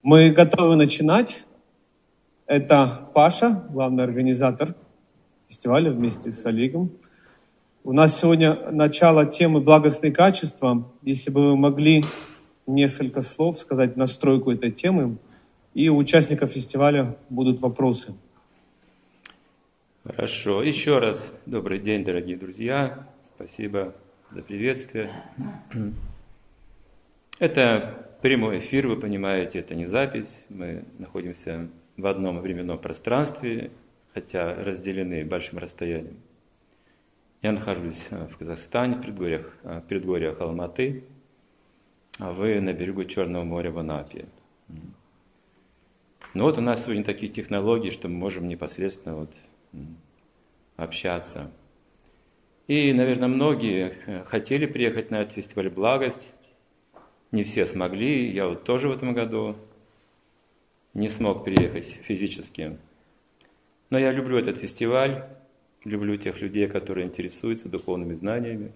Мы готовы начинать. Это Паша, главный организатор фестиваля вместе с Олегом. У нас сегодня начало темы «Благостные качества». Если бы вы могли несколько слов сказать настройку этой темы, и у участников фестиваля будут вопросы. Хорошо. Еще раз добрый день, дорогие друзья. Спасибо за приветствие. Это прямой эфир, вы понимаете, это не запись. Мы находимся в одном временном пространстве, хотя разделены большим расстоянием. Я нахожусь в Казахстане, в предгорьях Алматы, а вы на берегу Черного моря в Анапе. Ну вот у нас сегодня такие технологии, что мы можем непосредственно общаться. И, наверное, многие хотели приехать на этот фестиваль «Благость». Не все смогли, я вот тоже в этом году не смог приехать физически. Но я люблю этот фестиваль, люблю тех людей, которые интересуются духовными знаниями.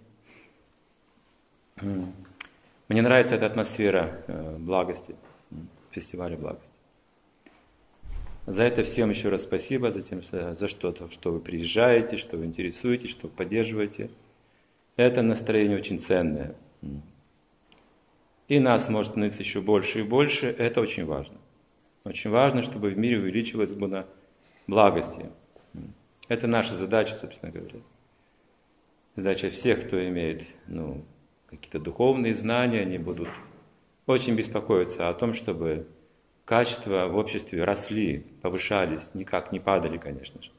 Мне нравится эта атмосфера благости, фестиваля благости. За это всем еще раз спасибо, за что-то, что вы приезжаете, что вы интересуетесь, что вы поддерживаете. Это настроение очень ценное. И нас может становиться еще больше и больше, это очень важно. Очень важно, чтобы в мире увеличилась гуна благости. Это наша задача, собственно говоря. Задача всех, кто имеет какие-то духовные знания, они будут очень беспокоиться о том, чтобы качества в обществе росли, повышались, никак не падали, конечно же.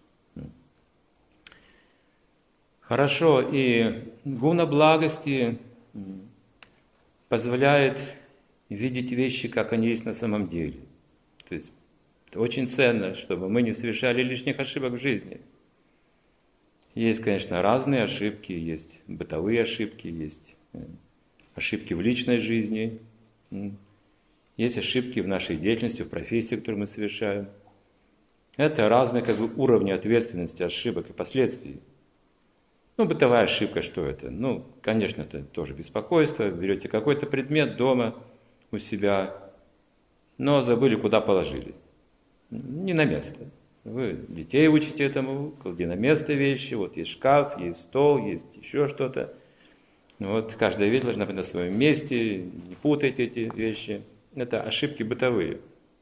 Хорошо, и гуна благости позволяет видеть вещи, как они есть на самом деле. То есть это очень ценно, чтобы мы не совершали лишних ошибок в жизни. Есть, конечно, разные ошибки, есть бытовые ошибки, есть ошибки в личной жизни, есть ошибки в нашей деятельности, в профессии, которую мы совершаем. Это разные уровни ответственности ошибок и последствий. Бытовая ошибка, что это? Конечно, это тоже беспокойство. Берете какой-то предмет дома у себя, но забыли, куда положили. Не на место. Вы детей учите этому, клади на место вещи. Вот есть шкаф, есть стол, есть еще что-то. Каждая вещь должна быть на своем месте. Не путайте эти вещи. Это ошибки бытовые.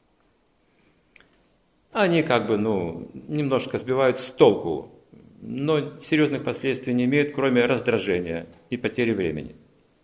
Они немножко сбивают с толку, но серьезных последствий не имеют, кроме раздражения и потери времени.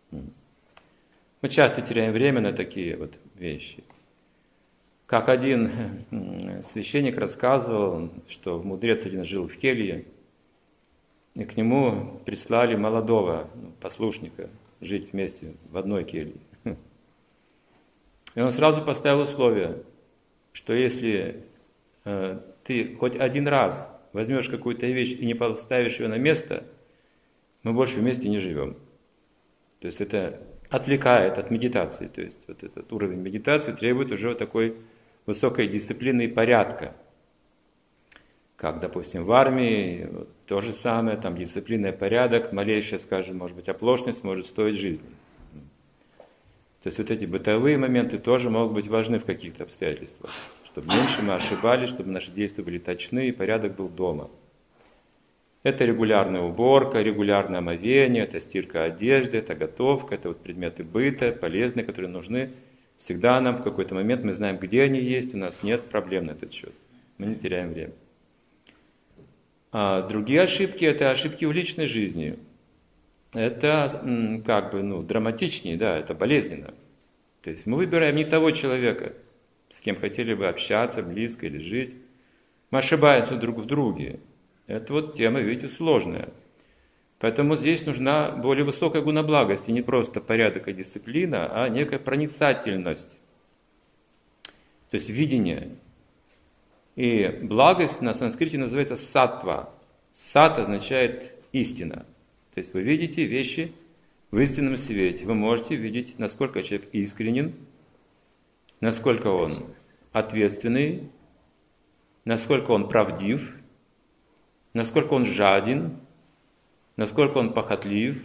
Мы часто теряем время на такие вещи. Как один священник рассказывал, что мудрец один жил в келье, и к нему прислали молодого послушника жить вместе в одной келье. И он сразу поставил условие, что если ты хоть один раз возьмешь какую-то вещь и не поставишь ее на место, мы больше вместе не живем. То есть это отвлекает от медитации. То есть этот уровень медитации требует уже такой высокой дисциплины и порядка. Как, допустим, в армии, то же самое, там дисциплина и порядок, малейшая, скажем, может быть, оплошность может стоить жизни. То есть эти бытовые моменты тоже могут быть важны в каких-то обстоятельствах. Чтобы меньше мы ошибались, чтобы наши действия были точны и порядок был дома. Это регулярная уборка, регулярное омовение, это стирка одежды, это готовка, это предметы быта, полезные, которые нужны. Всегда нам в какой-то момент мы знаем, где они есть, у нас нет проблем на этот счет. Мы не теряем время. А другие ошибки – это ошибки в личной жизни. Это драматичнее, это болезненно. То есть мы выбираем не того человека, с кем хотели бы общаться, близко или жить. Мы ошибаемся друг в друге. Это тема, видите, сложная. Поэтому здесь нужна более высокая гуна благости, не просто порядок и дисциплина, а некая проницательность. То есть видение. И благость на санскрите называется саттва. Сат означает истина. То есть вы видите вещи в истинном свете. Вы можете видеть, насколько человек искренен, насколько он ответственный, насколько он правдив, насколько он жаден, насколько он похотлив,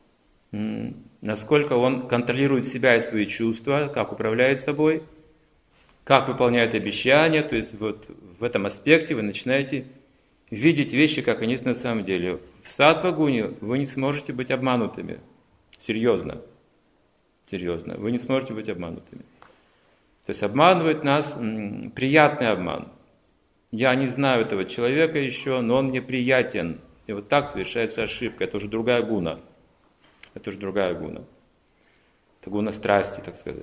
насколько он контролирует себя и свои чувства, как управляет собой. как выполняют обещания, то есть вот в этом аспекте вы начинаете видеть вещи, как они есть на самом деле. В саттва-гуне вы не сможете быть обманутыми. Серьезно. Серьезно. Вы не сможете быть обманутыми. То есть обманывает нас приятный обман. Я не знаю этого человека еще, но он мне приятен. И вот так совершается ошибка. Это уже другая гуна. Это уже другая гуна. Это гуна страсти, так сказать.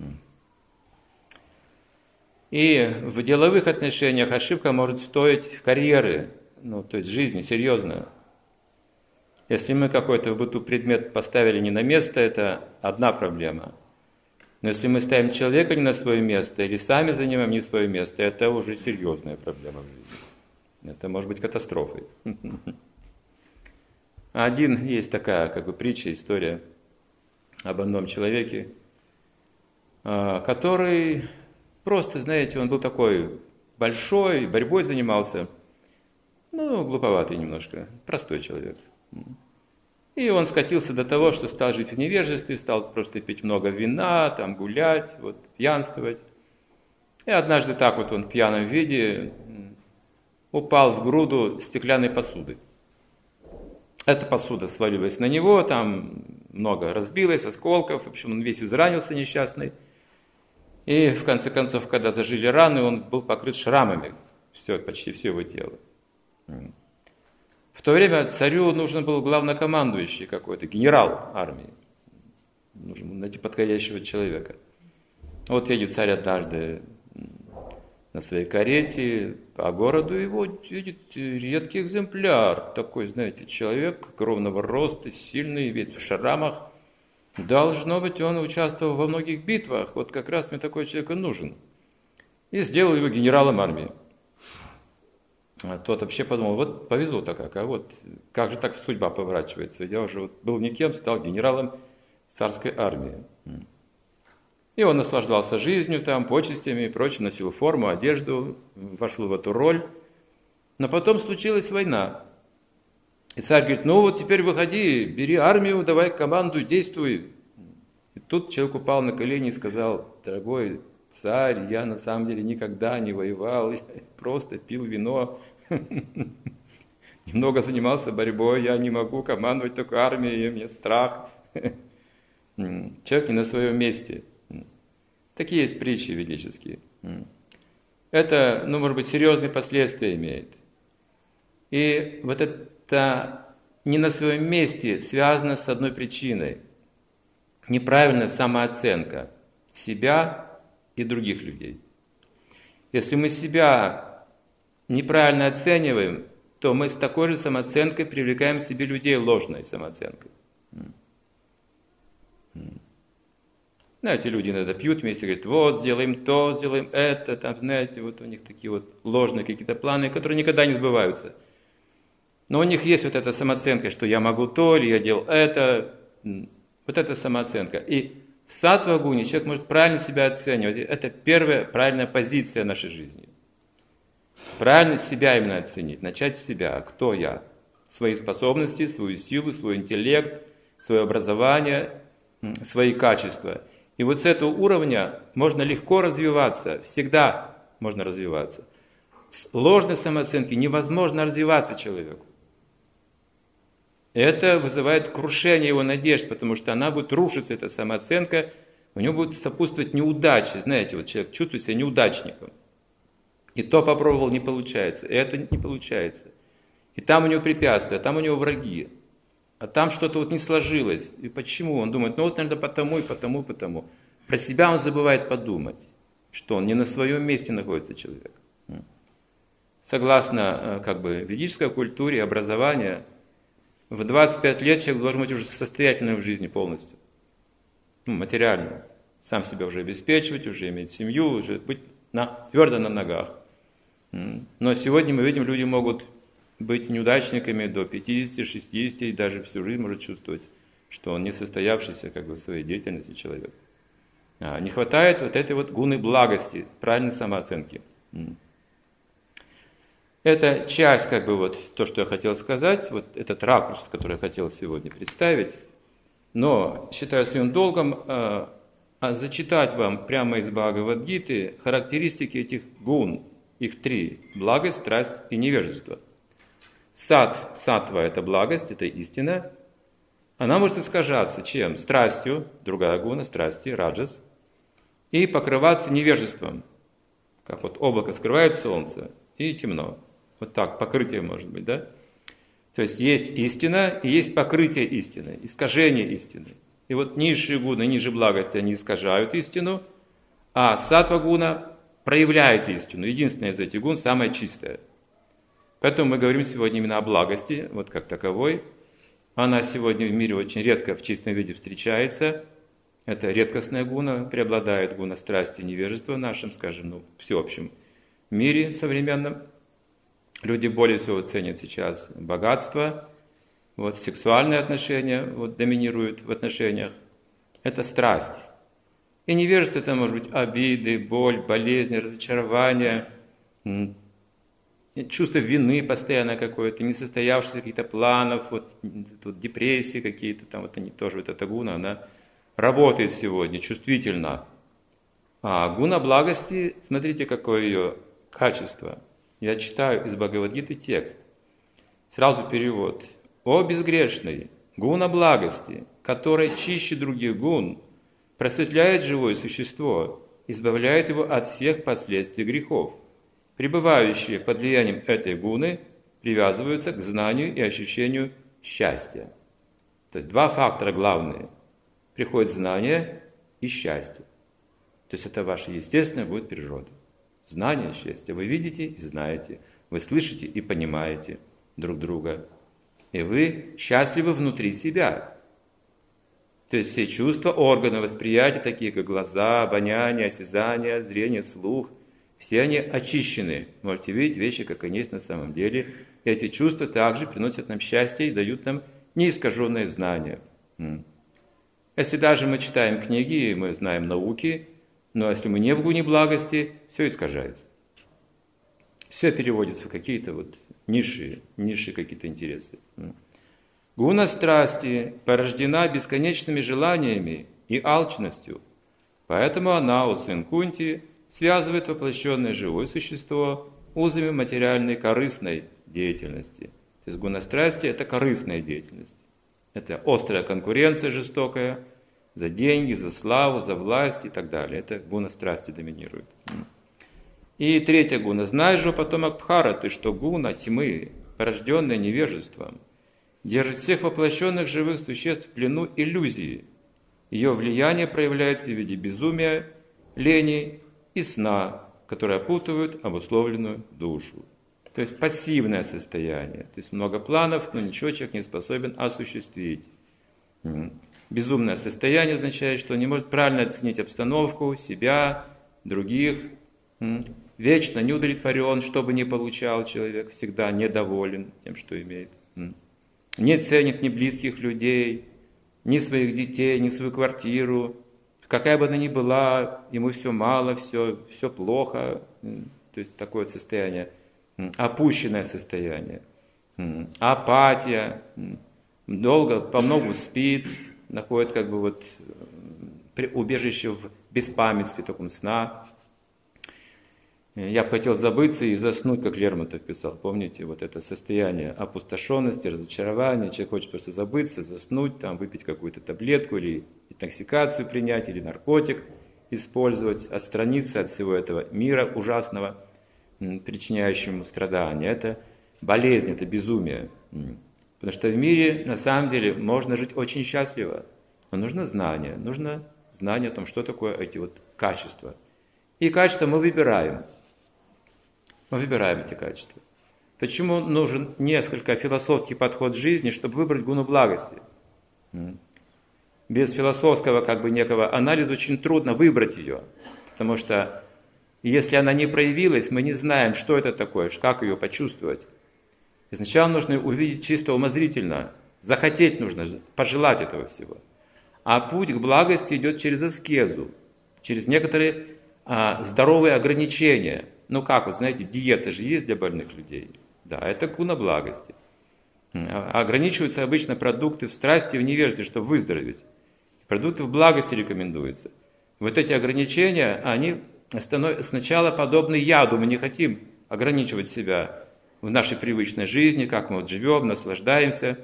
И в деловых отношениях ошибка может стоить карьеры, то есть жизни, серьезно. Если мы какой-то в быту предмет поставили не на место, это одна проблема. Но если мы ставим человека не на свое место, или сами занимаем не свое место, это уже серьезная проблема в жизни. Это может быть катастрофой. Есть такая притча, история об одном человеке, который просто, знаете, он был такой большой, борьбой занимался, глуповатый немножко, простой человек. И он скатился до того, что стал жить в невежестве, стал просто пить много вина, гулять, пьянствовать. И однажды так он в пьяном виде упал в груду стеклянной посуды. Эта посуда свалилась на него, там много разбилось, осколков, в общем, он весь изранился несчастный. И в конце концов, когда зажили раны, он был покрыт шрамами, почти все его тело. В то время царю нужен был главнокомандующий какой-то, генерал армии. Нужно найти подходящего человека. Вот едет царь однажды на своей карете по городу, и вот видит редкий экземпляр. Такой, знаете, человек огромного роста, сильный, весь в шрамах. Должно быть, он участвовал во многих битвах. Вот как раз мне такой человек и нужен. И сделал его генералом армии. А тот вообще подумал, вот повезло-то как же так судьба поворачивается. Я уже был никем, стал генералом царской армии. И он наслаждался жизнью, почестями и прочее, носил форму, одежду, вошел в эту роль. Но потом случилась война. И царь говорит, теперь выходи, бери армию, давай командуй, действуй. И тут человек упал на колени и сказал, дорогой царь, я на самом деле никогда не воевал, я просто пил вино, немного занимался борьбой, я не могу командовать такой армией, мне страх. Человек не на своем месте. Такие есть притчи ведические. Это, может быть, серьезные последствия имеет. И вот это не на своем месте связано с одной причиной. Неправильная самооценка себя и других людей. Если мы себя неправильно оцениваем, то мы с такой же самооценкой привлекаем к себе людей ложной самооценкой. Знаете, люди иногда пьют вместе, говорят, сделаем то, сделаем это, знаете, у них такие ложные какие-то планы, которые никогда не сбываются. Но у них есть эта самооценка, что я могу то, или я делал это, эта самооценка. И в саттва-гуне человек может правильно себя оценивать. Это первая правильная позиция нашей жизни. Правильно себя именно оценить, начать с себя, кто я, свои способности, свою силу, свой интеллект, свое образование, свои качества. И с этого уровня можно легко развиваться, всегда можно развиваться. С ложной самооценки невозможно развиваться человеку. Это вызывает крушение его надежд, потому что она будет рушиться, эта самооценка, у него будет сопутствовать неудачи. Знаете, человек чувствует себя неудачником. И то попробовал, не получается, и это не получается. И там у него препятствия, там у него враги. А там что-то не сложилось. И почему? Он думает, наверное, потому и потому, и потому. Про себя он забывает подумать, что он не на своем месте находится человек. Согласно ведической культуре, образованию, в 25 лет человек должен быть уже состоятельным в жизни полностью. Материально. Сам себя уже обеспечивать, уже иметь семью, уже быть твердо на ногах. Но сегодня мы видим, люди могут быть неудачниками до 50, 60 и даже всю жизнь может чувствовать, что он не состоявшийся в своей деятельности человек. Не хватает этой гуны благости, правильной самооценки. Это часть, то, что я хотел сказать, этот ракурс, который я хотел сегодня представить. Но считаю своим долгом зачитать вам прямо из Бхагавад-гиты характеристики этих гун. Их 3. Благость, страсть и невежество. Саттва – это благость, это истина. Она может искажаться чем? Страстью, другая гуна, страсти, раджас. И покрываться невежеством. Как вот облако скрывает солнце, и темно. Вот так, покрытие может быть, да? То есть истина, и есть покрытие истины, искажение истины. И вот низшие гуны, ниже благости, они искажают истину, а саттва-гуна проявляет истину. Единственная из этих гун самая чистая. Поэтому мы говорим сегодня именно о благости, вот как таковой. Она сегодня в мире очень редко в чистом виде встречается. Это редкостная гуна, преобладает гуна страсти и невежества в нашем, скажем, всеобщем мире современном. Люди более всего ценят сейчас богатство, вот, сексуальные отношения доминируют в отношениях. Это страсть. И невежество это может быть обиды, боль, болезни, разочарование, чувство вины постоянно какое-то, несостоявшихся каких-то планов, тут депрессии какие-то, там вот они тоже, вот эта гуна, она работает сегодня чувствительно. А гуна благости, смотрите, какое ее качество. Я читаю из Бхагавад-гиты текст. Сразу перевод. «О безгрешный, гуна благости, которая чище других гун, просветляет живое существо, избавляет его от всех последствий грехов. Пребывающие под влиянием этой гуны привязываются к знанию и ощущению счастья». То есть 2 фактора главные. Приходит знание и счастье. То есть это ваша естественная будет природа. Знание и счастье. Вы видите и знаете, вы слышите и понимаете друг друга. И вы счастливы внутри себя. То есть все чувства, органы восприятия, такие как глаза, обоняние, осязание, зрение, слух, все они очищены. Можете видеть вещи, как они есть на самом деле. И эти чувства также приносят нам счастье и дают нам неискаженное знание. Если даже мы читаем книги, мы знаем науки, но если мы не в гуне благости, все искажается. Все переводится в какие-то низшие какие-то интересы. Гуна страсти порождена бесконечными желаниями и алчностью, поэтому она, у сын Кунти, связывает воплощенное живое существо узами материальной корыстной деятельности. То есть гуна страсти – это корыстная деятельность. Это острая конкуренция жестокая за деньги, за славу, за власть и так далее. Это гуна страсти доминирует. И 3 гуна. Знай же, потомок Бхараты, что гуна тьмы, порожденная невежеством, держит всех воплощенных живых существ в плену иллюзии. Ее влияние проявляется в виде безумия, лени и сна, которые опутывают обусловленную душу. То есть пассивное состояние. То есть много планов, но ничего человек не способен осуществить. Безумное состояние означает, что он не может правильно оценить обстановку, себя, других. Вечно не удовлетворен, что бы ни получал человек, всегда недоволен тем, что имеет. Не ценит ни близких людей, ни своих детей, ни свою квартиру. Какая бы она ни была, ему все мало, все плохо. То есть такое состояние. Опущенное состояние, апатия, по многу спит, находит убежище в беспамятстве, таком сна. Я бы хотел забыться и заснуть, как Лермонтов писал. Помните, это состояние опустошенности, разочарования. Человек хочет просто забыться, заснуть, выпить какую-то таблетку или интоксикацию принять, или наркотик использовать, отстраниться от всего этого мира ужасного, причиняющему страдания. Это болезнь, это безумие. Потому что в мире, на самом деле, можно жить очень счастливо. Но нужно знание о том, что такое эти качества. И качества мы выбираем. Мы выбираем эти качества. Почему нужен несколько философский подход к жизни, чтобы выбрать гуну благости? Без философского некого анализа очень трудно выбрать ее. Потому что если она не проявилась, мы не знаем, что это такое, как ее почувствовать. И сначала нужно увидеть чисто умозрительно, захотеть нужно, пожелать этого всего. А путь к благости идет через аскезу, через некоторые здоровые ограничения. Диета же есть для больных людей. Да, это гуна благости. Ограничиваются обычно продукты в страсти и в невежестве, чтобы выздороветь. Продукты в благости рекомендуются. Вот эти ограничения, они сначала подобны яду. Мы не хотим ограничивать себя в нашей привычной жизни, как мы вот живем, наслаждаемся.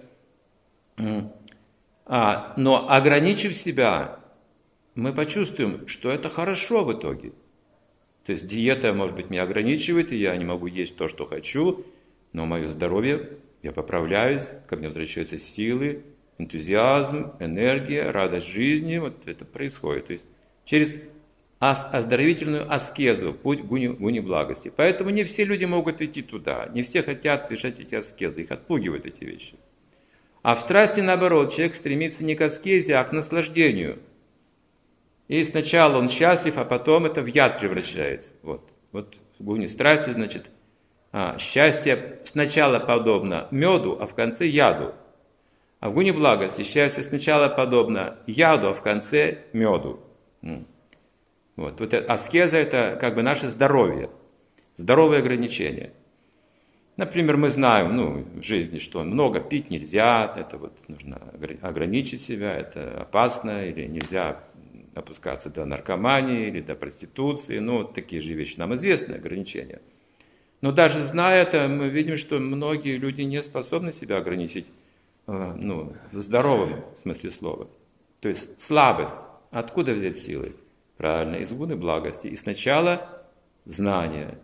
Но ограничив себя, мы почувствуем, что это хорошо в итоге. То есть диета, может быть, меня ограничивает, и я не могу есть то, что хочу, но мое здоровье, я поправляюсь, ко мне возвращаются силы, энтузиазм, энергия, радость жизни. Вот это происходит. То есть через оздоровительную аскезу, путь к гуни благости. Поэтому не все люди могут идти туда, не все хотят совершать эти аскезы, их отпугивают эти вещи. А в страсти, наоборот, человек стремится не к аскезе, а к наслаждению. И сначала он счастлив, а потом это в яд превращается. Вот в гуне страсти, значит, счастье сначала подобно меду, а в конце яду. А в гуне благости счастье сначала подобно яду, а в конце меду. Вот аскеза – это как бы наше здоровье, здоровые ограничения. Например, мы знаем в жизни, что много пить нельзя, это вот нужно ограничить себя, это опасно, или нельзя опускаться до наркомании или до проституции. Такие же вещи нам известны, ограничения. Но даже зная это, мы видим, что многие люди не способны себя ограничить в здоровом смысле слова. То есть слабость. Откуда взять силы? Правильно, из гуны благости. И сначала знание.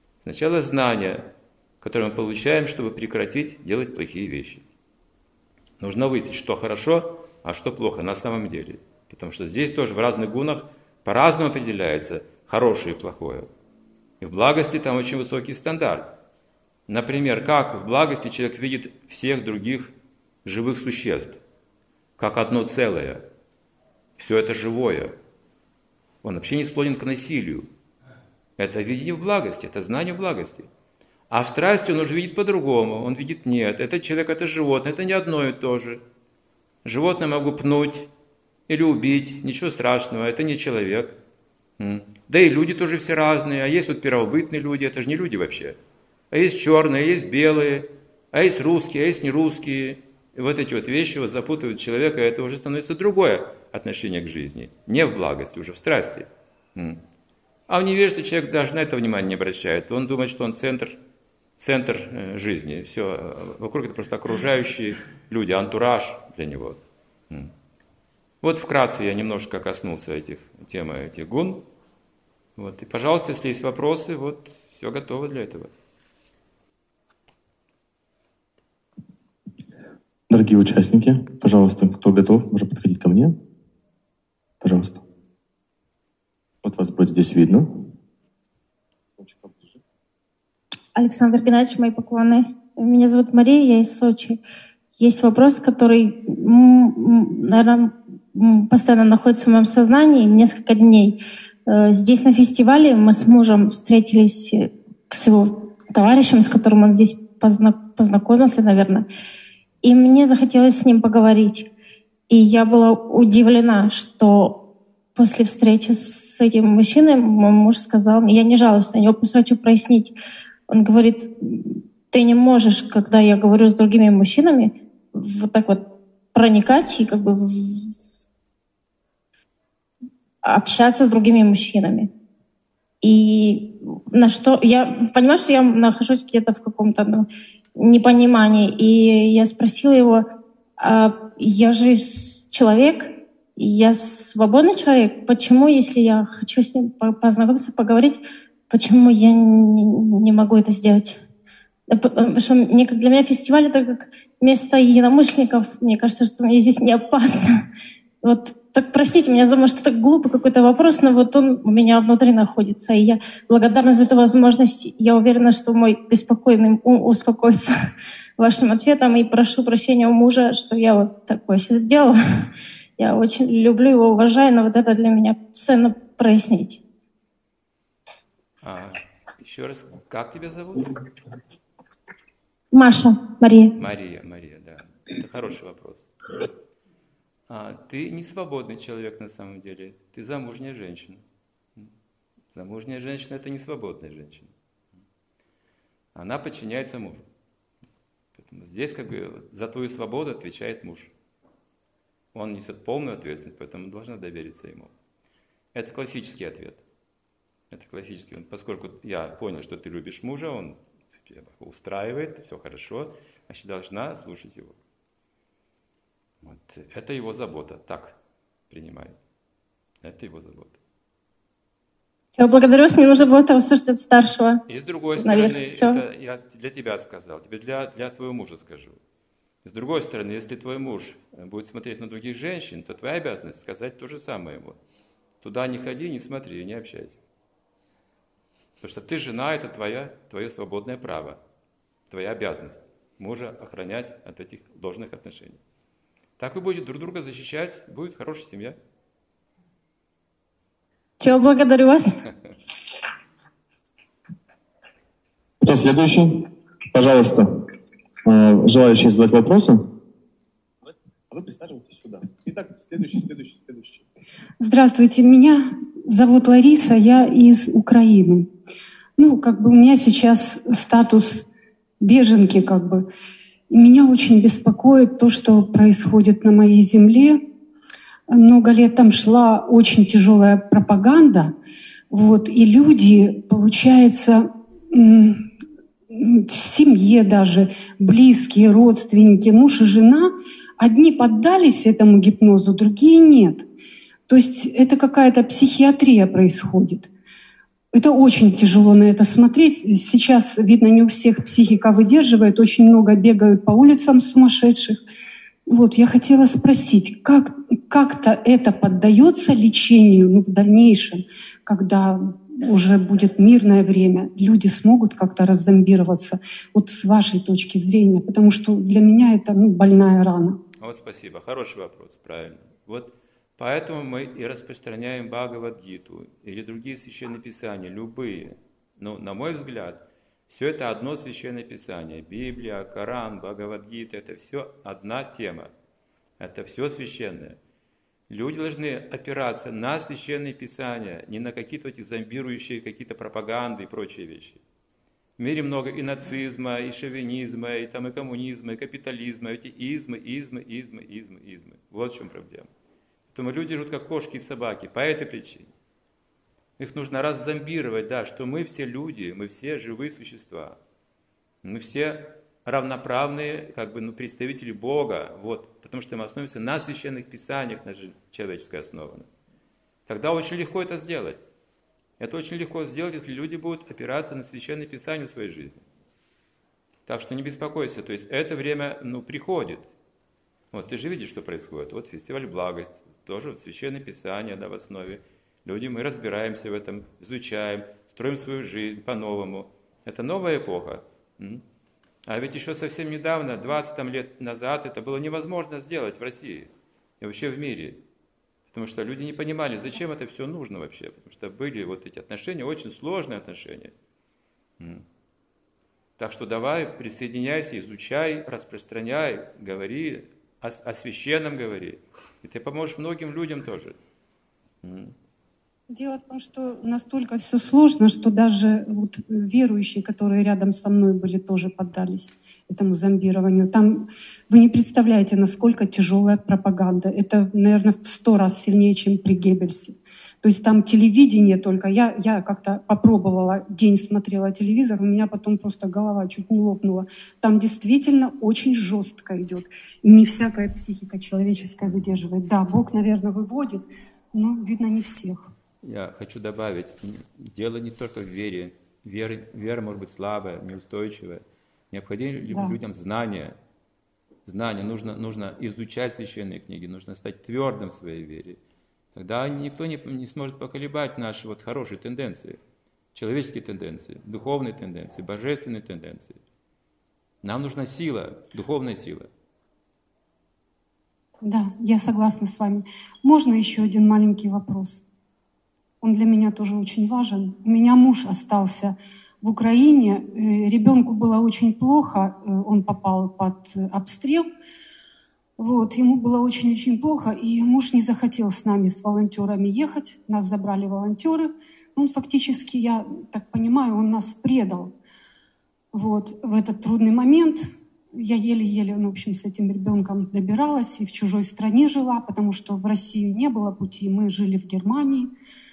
Которое мы получаем, чтобы прекратить делать плохие вещи. Нужно выяснить, что хорошо, а что плохо на самом деле. Потому что здесь тоже в разных гунах по-разному определяется хорошее и плохое. И в благости там очень высокий стандарт. Например, как в благости человек видит всех других живых существ, как одно целое. Все это живое. Он вообще не склонен к насилию. Это видение в благости, это знание в благости. А в страсти он уже видит по-другому. Он видит, нет, этот человек, это животное, это не одно и то же. Животное могу пнуть или убить, ничего страшного, это не человек. Да и люди тоже все разные, а есть вот первобытные люди, это же не люди вообще. А есть черные, а есть белые, а есть русские, а есть нерусские. И вот эти вот вещи вот запутывают человека, и это уже становится другое отношение к жизни. Не в благости, уже в страсти. А в невежестве человек даже на это внимание не обращает. Он думает, что он центр жизни. Все вокруг это просто окружающие люди, антураж для него. Вот вкратце я немножко коснулся темы этих гун. И, пожалуйста, если есть вопросы, все готово для этого. Дорогие участники, пожалуйста, кто готов, может подходить ко мне. Пожалуйста. Вот вас будет здесь видно. Александр Геннадьевич, мои поклоны. Меня зовут Мария, я из Сочи. Есть вопрос, который, наверное, постоянно находится в моем сознании несколько дней. Здесь на фестивале мы с мужем встретились с его товарищем, с которым он здесь познакомился, наверное. И мне захотелось с ним поговорить. И я была удивлена, что после встречи с этим мужчиной мой муж сказал мне, я не жалуюсь на него, просто хочу прояснить. Он говорит, ты не можешь, когда я говорю с другими мужчинами, вот так вот проникать и как бы общаться с другими мужчинами. И на что я понимаю, что я нахожусь где-то в каком-то непонимании. И я спросила его, я же человек, я свободный человек, почему, если я хочу с ним познакомиться, поговорить, почему я не могу это сделать? Потому что для меня фестиваль — это как место единомышленников. Мне кажется, что мне здесь не опасно. Так простите меня за, может, это глупый какой-то вопрос, но он у меня внутри находится. И я благодарна за эту возможность. Я уверена, что мой беспокойный ум успокоится вашим ответом. И прошу прощения у мужа, что я такое сейчас сделала. Я очень люблю его, уважаю, но это для меня ценно прояснить. Еще раз, как тебя зовут? Маша, Мария. Мария, да. Это хороший вопрос. Ты не свободный человек на самом деле. Ты замужняя женщина. Замужняя женщина – это не свободная женщина. Она подчиняется мужу. Поэтому здесь как бы за твою свободу отвечает муж. Он несет полную ответственность, поэтому должна довериться ему. Это классический ответ. Это классический. Поскольку я понял, что ты любишь мужа, он тебя устраивает, все хорошо, значит, должна слушать его. Вот. Это его забота. Так принимай. Это его забота. Я благодарю вас, мне нужно было это услышать от старшего. И с другой стороны, Наверх, это я для тебя сказал, тебе для твоего мужа скажу. С другой стороны, если твой муж будет смотреть на других женщин, то твоя обязанность сказать то же самое ему. Туда не ходи, не смотри, не общайся. Потому что ты жена, это твое свободное право, твоя обязанность мужа охранять от этих ложных отношений. Так вы будете друг друга защищать, будет хорошая семья. Все, благодарю вас. Кто следующий? Пожалуйста. Желающие задать вопросы? А вы присаживайтесь сюда. Итак, следующий. Здравствуйте, меня зовут Лариса, я из Украины. У меня сейчас статус беженки, И меня очень беспокоит то, что происходит на моей земле. Много лет там шла очень тяжелая пропаганда, и люди, получается, в семье даже, близкие, родственники, муж и жена, одни поддались этому гипнозу, другие нет. То есть это какая-то психиатрия происходит. Это очень тяжело на это смотреть. Сейчас, видно, не у всех психика выдерживает, очень много бегают по улицам сумасшедших. Я хотела спросить, как-то это поддается лечению, в дальнейшем, когда уже будет мирное время, люди смогут как-то раззомбироваться, с вашей точки зрения, потому что для меня это больная рана. Спасибо, хороший вопрос, правильно. Поэтому мы и распространяем Бхагавад-гиту или другие священные писания, любые. Но, на мой взгляд, все это одно священное писание. Библия, Коран, Бхагавад-гита – это все одна тема. Это все священное. Люди должны опираться на священные писания, не на какие-то эти зомбирующие какие-то пропаганды и прочие вещи. В мире много и нацизма, и шовинизма, и коммунизма, и капитализма, эти измы. Вот в чем проблема. Поэтому люди живут как кошки и собаки по этой причине. Их нужно раззомбировать, что мы все люди, мы все живые существа. Мы все равноправные, представители Бога, потому что мы основываемся на священных писаниях, на человеческой основе. Тогда очень легко это сделать. Это очень легко сделать, если люди будут опираться на священные писания в своей жизни. Так что не беспокойся, то есть это время, приходит. Ты же видишь, что происходит. Фестиваль благости, тоже священное писание, в основе. Люди, мы разбираемся в этом, изучаем, строим свою жизнь по-новому. Это новая эпоха. А ведь еще совсем недавно, 20 лет назад, это было невозможно сделать в России и вообще в мире. Потому что люди не понимали, зачем это все нужно вообще. Потому что были эти отношения, очень сложные отношения. Так что давай, присоединяйся, изучай, распространяй, говори, о священном говори. И ты поможешь многим людям тоже. Дело в том, что настолько все сложно, что даже верующие, которые рядом со мной были, тоже поддались этому зомбированию. Там вы не представляете, насколько тяжелая пропаганда. Это, наверное, в 100 раз сильнее, чем при Геббельсе. То есть там телевидение только. Я как-то попробовала, день смотрела телевизор, у меня потом просто голова чуть не лопнула. Там действительно очень жестко идет. Не всякая психика человеческая выдерживает. Да, Бог, наверное, выводит, но, видно, не всех. Я хочу добавить, дело не только в вере. Вера может быть слабая, неустойчивая. Необходимо людям знания. Знания. Нужно изучать священные книги, нужно стать твердым в своей вере. Тогда никто не сможет поколебать наши хорошие тенденции, человеческие тенденции, духовные тенденции, божественные тенденции. Нам нужна сила, духовная сила. Да, я согласна с вами. Можно еще один маленький вопрос? Он для меня тоже очень важен. У меня муж остался в Украине, ребенку было очень плохо, он попал под обстрел. Ему было очень-очень плохо, и муж не захотел с нами, с волонтерами ехать. Нас забрали волонтеры. Он фактически, я так понимаю, он нас предал. В этот трудный момент я еле-еле, с этим ребенком добиралась и в чужой стране жила, потому что в Россию не было пути, мы жили в Германии.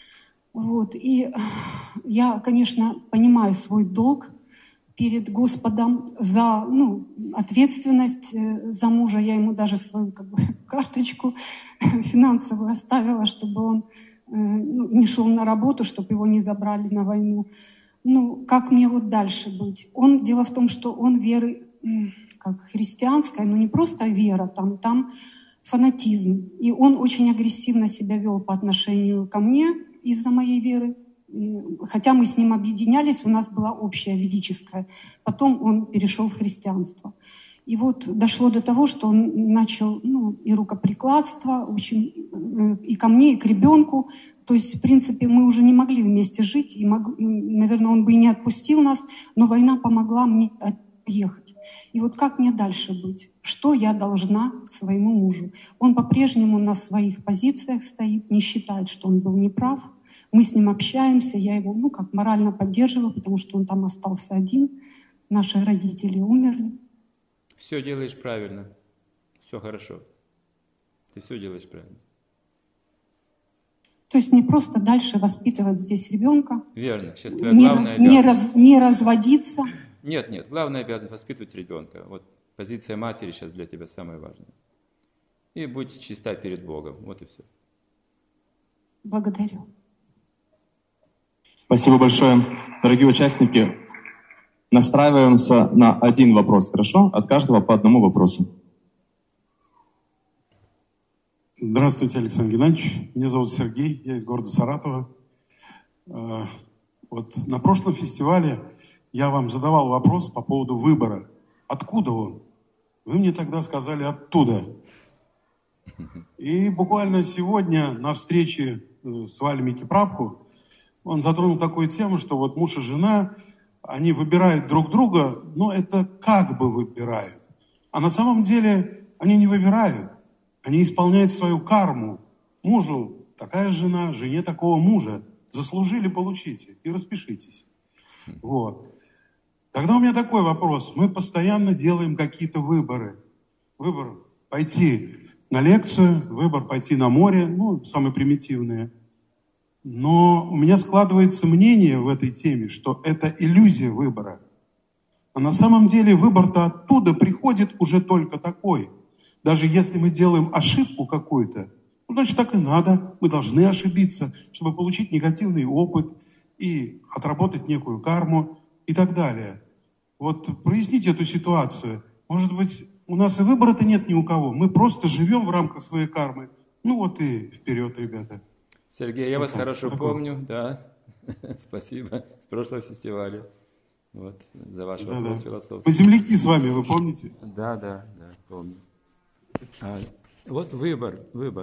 Вот. И я, конечно, понимаю свой долг перед Господом за ответственность за мужа. Я ему даже свою карточку финансовую оставила, чтобы он не шел на работу, чтобы его не забрали на войну. Как мне вот дальше быть? Дело в том, что он веры как христианская, но не просто вера, там фанатизм. И он очень агрессивно себя вел по отношению ко мне из-за моей веры. Хотя мы с ним объединялись, у нас была общая ведическая. Потом он перешел в христианство. И вот дошло до того, что он начал и рукоприкладство, в общем, и ко мне, и к ребенку. То есть, в принципе, мы уже не могли вместе жить. И наверное, он бы и не отпустил нас, но война помогла мне ехать. И вот как мне дальше быть? Что я должна своему мужу? Он по-прежнему на своих позициях стоит, не считает, что он был неправ. Мы с ним общаемся, я его морально поддерживаю, потому что он там остался один, наши родители умерли. Все делаешь правильно, все хорошо. Ты все делаешь правильно. То есть не просто дальше воспитывать здесь ребенка. Верно. Сейчас твоя главная обязанность. Не разводиться. Нет, главная обязанность воспитывать ребенка. Вот позиция матери сейчас для тебя самая важная. И будь чиста перед Богом. Вот и все. Благодарю. Спасибо большое. Дорогие участники, настраиваемся на один вопрос, хорошо? От каждого по одному вопросу. Здравствуйте, Александр Геннадьевич. Меня зовут Сергей, я из города Саратова. Вот на прошлом фестивале я вам задавал вопрос по поводу выбора. Откуда он? Вы мне тогда сказали «оттуда». И буквально сегодня на встрече с Вальмики Прабху он затронул такую тему, что вот муж и жена, они выбирают друг друга, но это как бы выбирают. А на самом деле они не выбирают. Они исполняют свою карму. Мужу такая жена, жене такого мужа. Заслужили, получите и распишитесь. Вот. Тогда у меня такой вопрос. Мы постоянно делаем какие-то выборы. Выбор пойти на лекцию, выбор пойти на море, самые примитивные. Но у меня складывается мнение в этой теме, что это иллюзия выбора. А на самом деле выбор-то оттуда приходит уже только такой. Даже если мы делаем ошибку какую-то, значит, так и надо. Мы должны ошибиться, чтобы получить негативный опыт и отработать некую карму и так далее. Вот проясните эту ситуацию. Может быть, у нас и выбора-то нет ни у кого. Мы просто живем в рамках своей кармы. Вот и вперед, ребята. Сергей, я вас хорошо помню, да. Спасибо. С прошлого фестиваля. Вот, за ваш вопрос философский. Мы земляки с вами, вы помните? Да, помню. Вот выбор.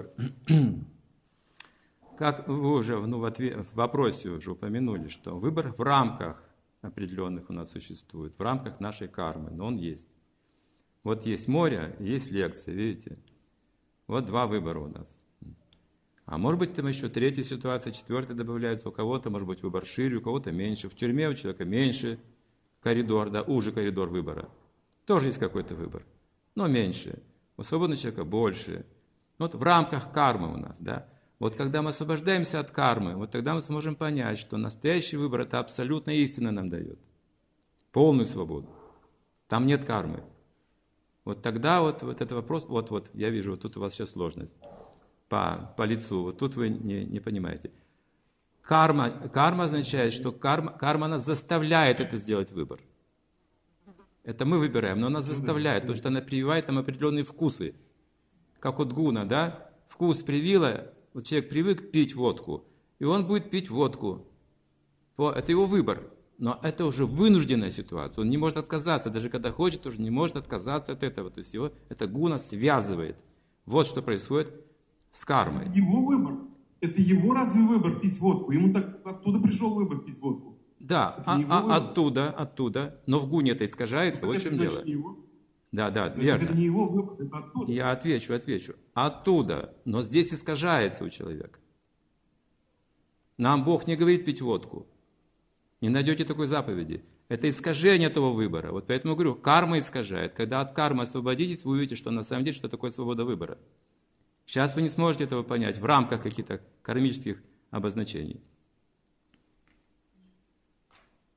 Как вы уже в вопросе уже упомянули, что выбор в рамках определенных у нас существует, в рамках нашей кармы, но он есть. Вот есть море, есть лекция, видите? Вот два выбора у нас. А может быть, там еще третья ситуация, четвертая добавляется. У кого-то, может быть, выбор шире, у кого-то меньше. В тюрьме у человека меньше коридор, уже коридор выбора. Тоже есть какой-то выбор, но меньше. У свободного человека больше. Вот в рамках кармы у нас, да. Вот когда мы освобождаемся от кармы, вот тогда мы сможем понять, что настоящий выбор – это абсолютная истина нам дает. Полную свободу. Там нет кармы. Вот тогда вот этот вопрос, вот я вижу, вот тут у вас сейчас сложность по лицу, вот тут вы не понимаете. Карма означает, что карма нас заставляет это сделать выбор. Это мы выбираем, но она заставляет, потому что она прививает нам определенные вкусы. Как вот гуна, да? Вкус привила, вот человек привык пить водку, и он будет пить водку. Это его выбор. Но это уже вынужденная ситуация. Он не может отказаться, даже когда хочет, уже не может отказаться от этого. То есть его эта гуна связывает. Вот что происходит с кармой. Это его выбор. Это его разве выбор пить водку? Ему так оттуда пришел выбор пить водку. Да, оттуда. Но в гуне это искажается, вот в чем дело. Да, верно. Это не его выбор, это оттуда. Я отвечу. Оттуда. Но здесь искажается у человека. Нам Бог не говорит пить водку. Не найдете такой заповеди. Это искажение этого выбора. Вот поэтому говорю, карма искажает. Когда от кармы освободитесь, вы увидите, что на самом деле, что такое свобода выбора. Сейчас вы не сможете этого понять в рамках каких-то кармических обозначений.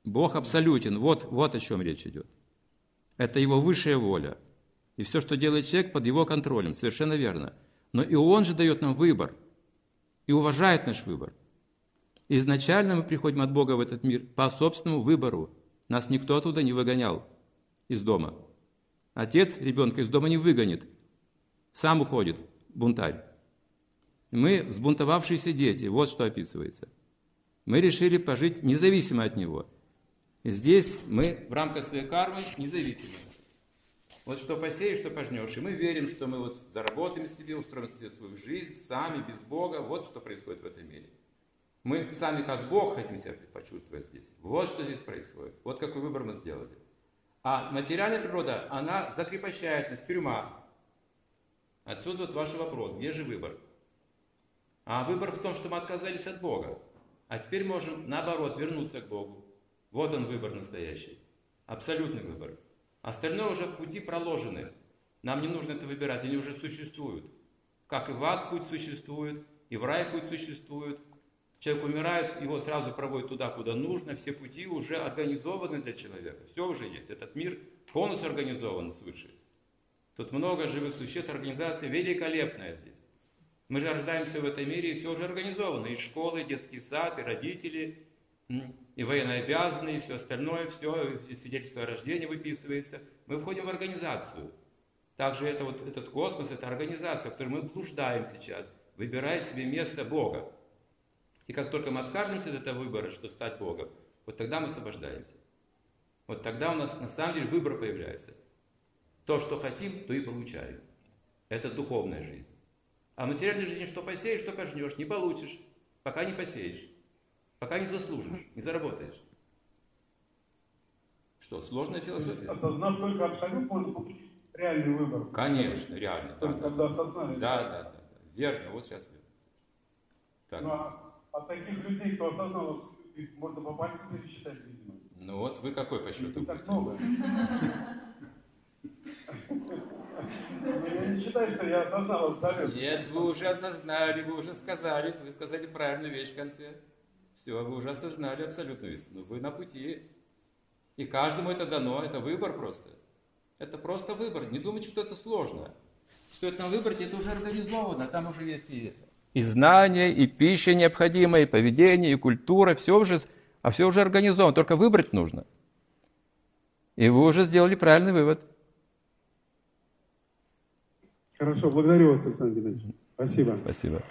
Бог абсолютен. Вот о чем речь идет. Это Его высшая воля. И все, что делает человек, под Его контролем. Совершенно верно. Но и Он же дает нам выбор. И уважает наш выбор. Изначально мы приходим от Бога в этот мир по собственному выбору. Нас никто оттуда не выгонял из дома. Отец ребенка из дома не выгонит. Сам уходит, бунтарь. Мы взбунтовавшиеся дети. Вот что описывается. Мы решили пожить независимо от него. И здесь мы в рамках своей кармы независимы. Вот что посеешь, что пожнешь. И мы верим, что мы вот заработаем себе, устроим себе свою жизнь, сами, без Бога. Вот что происходит в этом мире. Мы сами как Бог хотим себя почувствовать здесь. Вот что здесь происходит. Вот какой выбор мы сделали. А материальная природа, она закрепощает нас, тюрьма. Отсюда вот ваш вопрос, где же выбор? А выбор в том, что мы отказались от Бога. А теперь можем, наоборот, вернуться к Богу. Вот он выбор настоящий. Абсолютный выбор. Остальное уже пути проложены. Нам не нужно это выбирать, они уже существуют. Как и в ад путь существует, и в рай путь существует. Человек умирает, его сразу проводят туда, куда нужно. Все пути уже организованы для человека. Все уже есть. Этот мир полностью организован свыше. Тут много живых существ, организация великолепная здесь. Мы же рождаемся в этом мире, и все уже организовано. И школы, и детский сад, и родители, и военнообязанные, и все остальное, все, и свидетельство о рождении выписывается. Мы входим в организацию. Также этот космос, это организация, в которой мы блуждаем сейчас, выбирая себе место Бога. И как только мы откажемся от этого выбора, что стать Богом, вот тогда мы освобождаемся. Вот тогда у нас на самом деле выбор появляется. То, что хотим, то и получаем. Это духовная жизнь. А в материальной жизни что посеешь, что пожнешь, не получишь, пока не посеешь. Пока не заслужишь, не заработаешь. Что, сложная философия? Осознав только абсолют, можно получить реальный выбор. Конечно, реально. Только когда осознали. Да. Верно, вот сейчас верно. Так. Ну, а таких людей, кто осознал абсолют, их можно по пальцам пересчитать, видимо. Ну вот вы какой по счету? Не так много. Я не считаю, что я осознал абсолют. Нет, вы уже осознали, вы уже сказали, вы сказали правильную вещь в конце. Все, вы уже осознали абсолютную истину. Вы на пути. И каждому это дано, это выбор просто. Это просто выбор. Не думайте, что это сложно. Что это на выбрать, это уже организовано. Там уже есть и знания, и пища необходимая, и поведение, и культура. Все уже организовано. Только выбрать нужно. И вы уже сделали правильный вывод. Хорошо, благодарю вас, Александр Геннадьевич. Спасибо. Спасибо.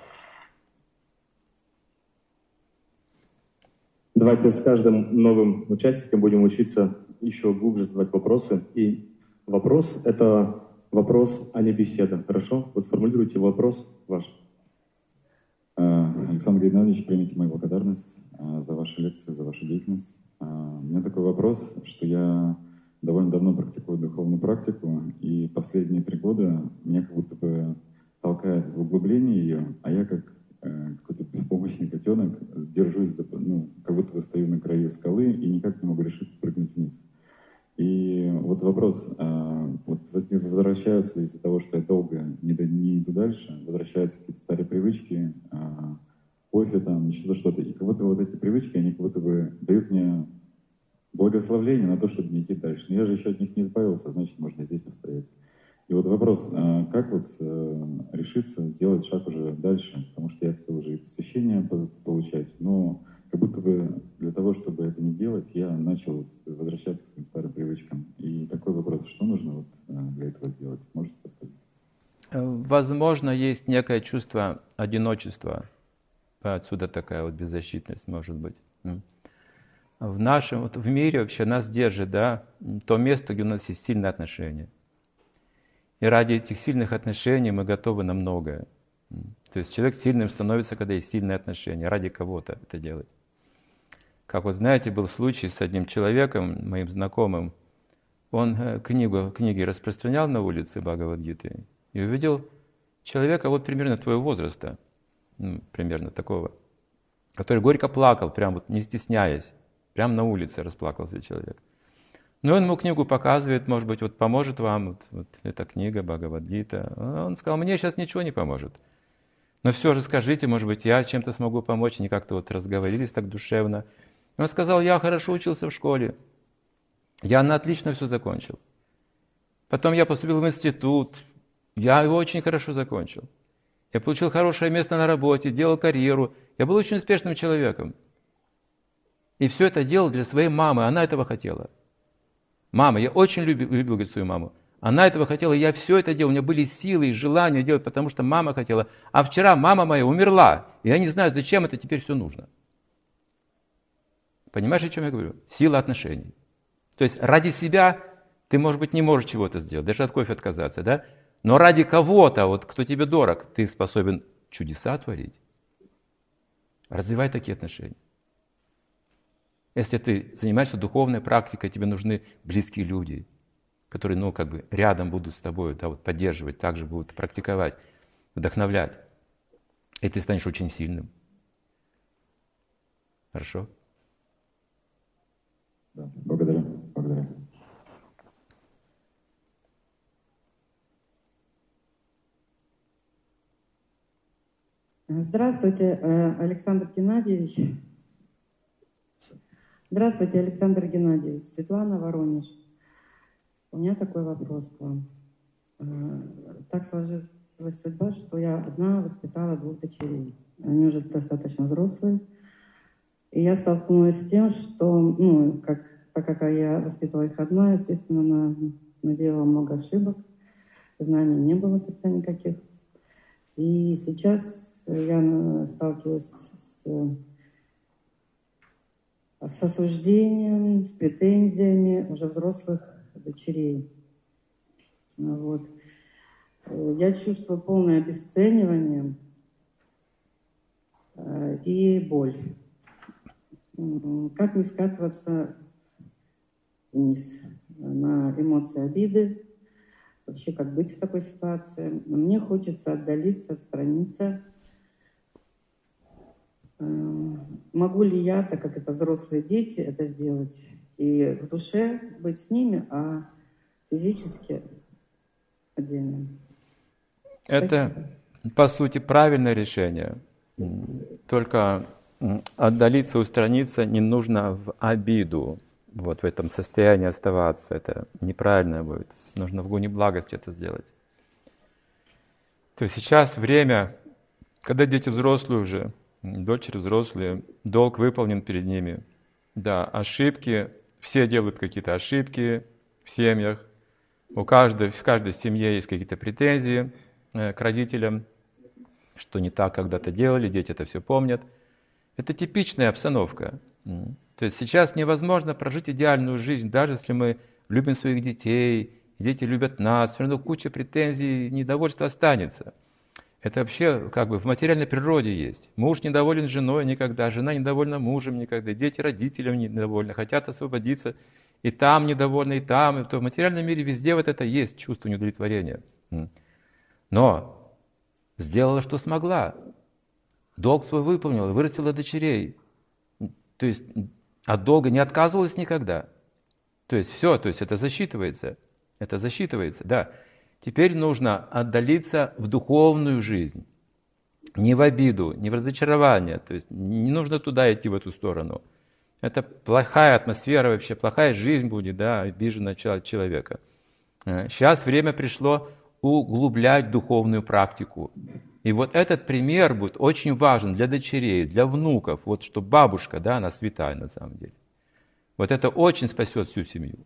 Давайте с каждым новым участником будем учиться еще глубже задавать вопросы. И вопрос – это вопрос, а не беседа. Хорошо? Вот сформулируйте вопрос ваш. Александр Геннадьевич, примите мою благодарность за ваши лекции, за вашу деятельность. У меня такой вопрос, что я довольно давно практикую духовную практику, и последние 3 года меня как будто бы толкает в углубление ее, а я как какой-то беспомощный котенок держусь, как будто бы стою на краю скалы и никак не могу решиться прыгнуть вниз. И вот вопрос, возвращаются из-за того, что я долго не иду дальше, возвращаются какие-то старые привычки, кофе там, что-то. И как будто вот эти привычки, они как будто бы дают мне благословление на то, чтобы не идти дальше. Но я же еще от них не избавился, значит, можно здесь постоять. И вот вопрос, как вот решиться сделать шаг уже дальше, потому что я хотел уже и посвящение получать, но как будто бы для того, чтобы это не делать, я начал возвращаться к своим старым привычкам. И такой вопрос, что нужно для этого сделать? Можете подсказать? Возможно, есть некое чувство одиночества. Отсюда такая вот беззащитность может быть. В мире вообще нас держит, то место, где у нас есть сильные отношения. И ради этих сильных отношений мы готовы на многое. То есть человек сильным становится, когда есть сильные отношения. Ради кого-то это делать. Как вот знаете, был случай с одним человеком, моим знакомым. Он книги распространял на улице Бхагавад-гиты и увидел человека вот примерно твоего возраста, примерно такого, который горько плакал, прям вот не стесняясь. Прямо на улице расплакался человек. Ну, он ему книгу показывает, может быть, вот поможет вам вот эта книга Бхагавад-гита. Он сказал, мне сейчас ничего не поможет. Но все же скажите, может быть, я чем-то смогу помочь. Они как-то вот разговорились так душевно. И он сказал: я хорошо учился в школе, я на отлично все закончил. Потом я поступил в институт, я его очень хорошо закончил. Я получил хорошее место на работе, делал карьеру, я был очень успешным человеком. И все это делал для своей мамы, она этого хотела. Мама, я очень любил говорит, свою маму. Она этого хотела, и я все это делал. У меня были силы и желания делать, потому что мама хотела. А вчера мама моя умерла, и я не знаю, зачем это теперь все нужно. Понимаешь, о чем я говорю? Сила отношений. То есть ради себя ты, может быть, не можешь чего-то сделать, даже от кофе отказаться, да? Но ради кого-то, вот кто тебе дорог, ты способен чудеса творить. Развивай такие отношения. Если ты занимаешься духовной практикой, тебе нужны близкие люди, которые, рядом будут с тобой, да, вот поддерживать, также будут практиковать, вдохновлять. И ты станешь очень сильным. Хорошо? Да, благодарю. Здравствуйте, Александр Геннадьевич. Здравствуйте, Александр Геннадьевич. Светлана, Воронеж. У меня такой вопрос к вам. Так сложилась судьба, что я одна воспитала 2 дочерей. Они уже достаточно взрослые. И я столкнулась с тем, что, так как я воспитывала их одна, естественно, наделала много ошибок. Знаний не было тогда никаких. И сейчас я сталкиваюсь с осуждением, с претензиями уже взрослых дочерей. Вот. Я чувствую полное обесценивание и боль. Как не скатываться вниз на эмоции обиды, вообще как быть в такой ситуации. Мне хочется отдалиться, отстраниться. Могу ли я, так как это взрослые дети, это сделать? И в душе быть с ними, а физически отдельно. Это, Спасибо. по сути, правильное решение. Только отдалиться, устраниться не нужно в обиду. Вот в этом состоянии оставаться. Это неправильно будет. Нужно в гуне благости это сделать. То есть сейчас время, когда дети взрослые уже, дочери взрослые, долг выполнен перед ними. Да, ошибки, все делают какие-то ошибки в семьях. В каждой семье есть какие-то претензии к родителям, что не так когда-то делали, дети это все помнят. Это типичная обстановка. То есть сейчас невозможно прожить идеальную жизнь, даже если мы любим своих детей, дети любят нас, все равно куча претензий, недовольства останется. Это вообще в материальной природе есть. Муж недоволен женой никогда, жена недовольна мужем никогда, дети родителям недовольны, хотят освободиться, и там недовольны, и там, и в материальном мире везде вот это есть, чувство неудовлетворения. Но сделала, что смогла. Долг свой выполнила, вырастила дочерей. То есть от долга не отказывалась никогда. То есть все, это засчитывается. Это засчитывается, да. Теперь нужно отдалиться в духовную жизнь. Не в обиду, не в разочарование. То есть не нужно туда идти, в эту сторону. Это плохая атмосфера вообще, плохая жизнь будет, да, обиженного человека. Сейчас время пришло углублять духовную практику. И вот этот пример будет очень важен для дочерей, для внуков. Вот что бабушка, да, она святая на самом деле. Вот это очень спасет всю семью.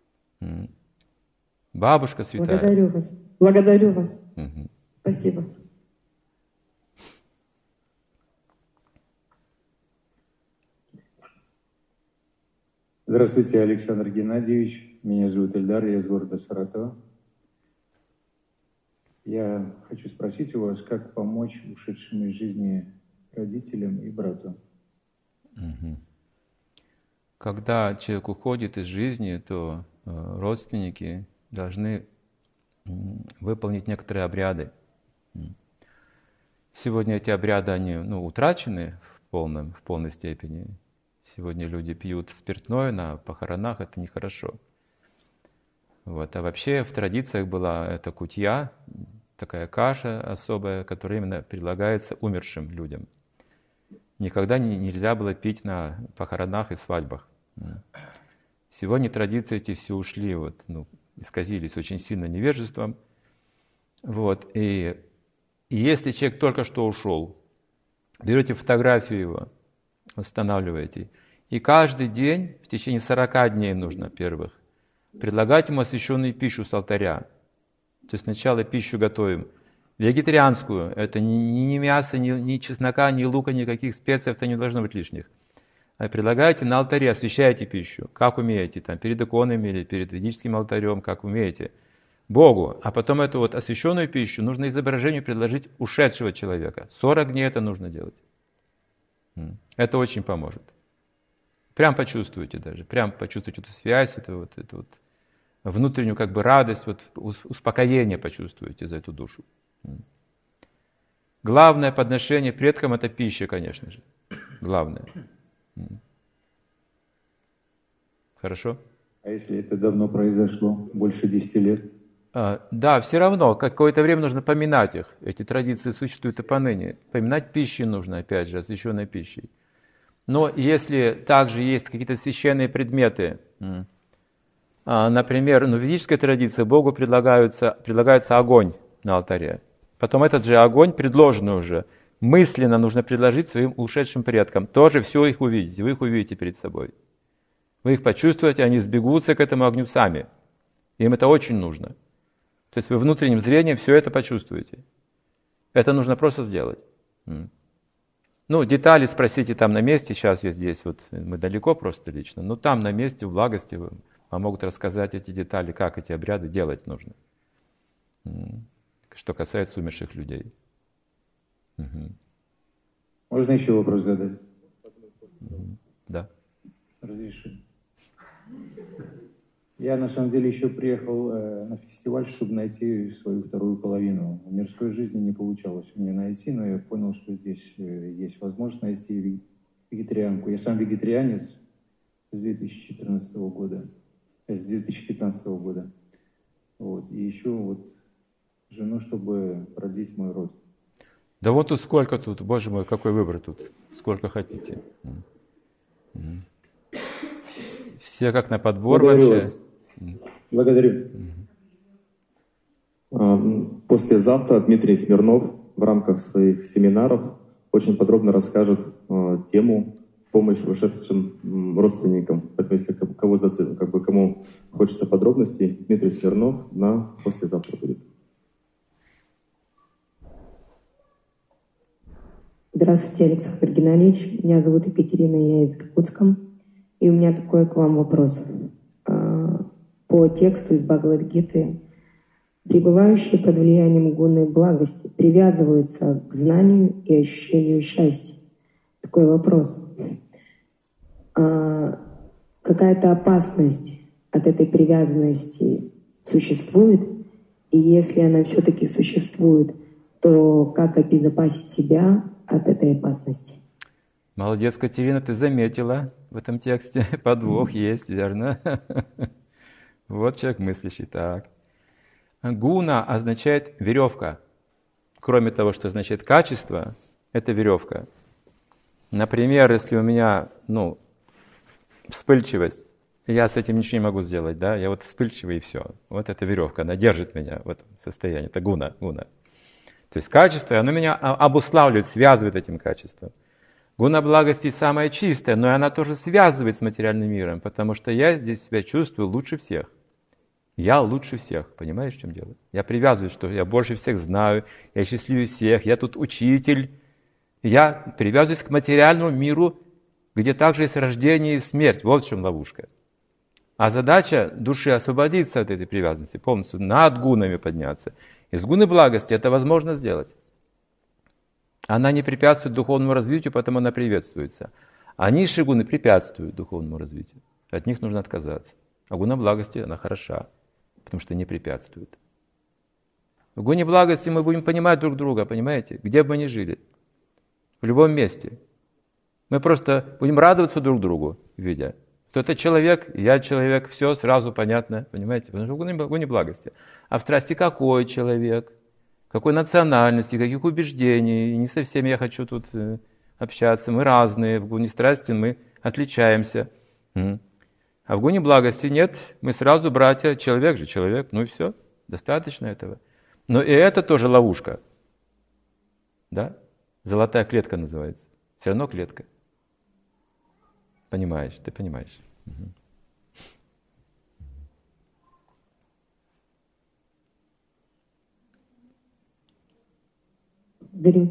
Бабушка святая. Благодарю вас. Благодарю вас. Угу. Спасибо. Здравствуйте, Александр Геннадьевич. Меня зовут Эльдар, я из города Саратова. Я хочу спросить у вас, как помочь ушедшим из жизни родителям и брату. Угу. Когда человек уходит из жизни, то родственники должны выполнить некоторые обряды. Сегодня эти обряды, они утрачены в полной степени. Сегодня люди пьют спиртное на похоронах, это нехорошо. Вот. А вообще в традициях была эта кутья, такая каша особая, которая именно предлагается умершим людям. Никогда нельзя было пить на похоронах и свадьбах. Сегодня традиции эти все ушли, вот, исказились очень сильно невежеством. Вот, и если человек только что ушел, берете фотографию его, восстанавливаете, и каждый день, в течение 40 дней нужно первых, предлагать ему освященную пищу с алтаря. То есть сначала пищу готовим вегетарианскую, это ни мяса, ни чеснока, ни лука, никаких специй, это не должно быть лишних. А предлагаете на алтаре, освящаете пищу, как умеете, там, перед иконами или перед ведическим алтарем, как умеете, Богу. А потом эту вот освященную пищу нужно изображению предложить ушедшего человека. 40 дней это нужно делать. Это очень поможет. Прям почувствуйте даже, прям почувствуйте эту связь, эту вот внутреннюю как бы радость, вот успокоение почувствуете за эту душу. Главное подношение предкам – это пища, конечно же. Главное. Хорошо? А если это давно произошло, больше 10 лет? Да, все равно, какое-то время нужно поминать их. Эти традиции существуют и поныне. Поминать пищи нужно, опять же, освященной пищей. Но если также есть какие-то священные предметы, например, в ведической традиции Богу предлагается огонь на алтаре. Потом этот же огонь, предложенный уже, мысленно нужно предложить своим ушедшим предкам. Тоже все их увидите, вы их увидите перед собой. Вы их почувствуете, они сбегутся к этому огню сами. Им это очень нужно. То есть вы внутренним зрением все это почувствуете. Это нужно просто сделать. Детали спросите там на месте, сейчас я здесь, вот мы далеко просто лично, но там на месте, в благости, вам могут рассказать эти детали, как эти обряды делать нужно. Что касается умерших людей. Можно еще вопрос задать? Да. Разреши. Я на самом деле еще приехал на фестиваль, чтобы найти свою вторую половину. В мирской жизни не получалось мне найти, но я понял, что здесь есть возможность найти вегетарианку. Я сам вегетарианец с 2014 года, с 2015 года. Вот. И еще вот жену, чтобы продлить мой род. Да вот тут сколько тут, боже мой, какой выбор тут, сколько хотите. Все как на подбор вообще. Благодарю. Послезавтра Дмитрий Смирнов в рамках своих семинаров очень подробно расскажет тему помощи ушедшим родственникам. Поэтому, если кому хочется подробностей, Дмитрий Смирнов на послезавтра будет. Здравствуйте, Александр Геннадьевич. Меня зовут Екатерина, я из Иркутска. И у меня такой к вам вопрос. По тексту из Бхагавад-гиты: пребывающие под влиянием гуны благости привязываются к знанию и ощущению счастья. Такой вопрос. Какая-то опасность от этой привязанности существует? И если она все-таки существует, то как обезопасить себя от этой опасности? Молодец, Катерина, ты заметила в этом тексте. Подвох есть, верно? Вот человек мыслящий. Так. Гуна означает веревка. Кроме того, что означает качество, это веревка. Например, если у меня, вспыльчивость, я с этим ничего не могу сделать, да? Я вот вспыльчивый и все. Вот эта веревка, она держит меня в этом состоянии. Это гуна. То есть качество, оно меня обуславливает, связывает этим качеством. Гуна благости самая чистая, но она тоже связывает с материальным миром, потому что я здесь себя чувствую лучше всех. Я лучше всех. Понимаешь, в чем дело? Я привязываюсь, что я больше всех знаю, я счастливее всех, я тут учитель. Я привязываюсь к материальному миру, где также есть рождение и смерть. Вот в чем ловушка. А задача души освободиться от этой привязанности, полностью над гунами подняться. Из гуны благости это возможно сделать. Она не препятствует духовному развитию, потому она приветствуется. А низшие гуны препятствуют духовному развитию. От них нужно отказаться. А гуна благости, она хороша, потому что не препятствует. В гуне благости мы будем понимать друг друга, понимаете? Где бы мы ни жили. В любом месте. Мы просто будем радоваться друг другу, видя. Что это человек, я человек, все сразу понятно, понимаете? Потому что в гуне благости. А в страсти какой человек? Какой национальности, каких убеждений. Не со всеми я хочу тут общаться. Мы разные, в гуне страсти мы отличаемся. А в гуне благости нет, мы сразу братья, человек же человек, ну и все, достаточно этого. Но и это тоже ловушка. Да? Золотая клетка называется. Все равно клетка. Понимаешь, ты понимаешь. Благодарю.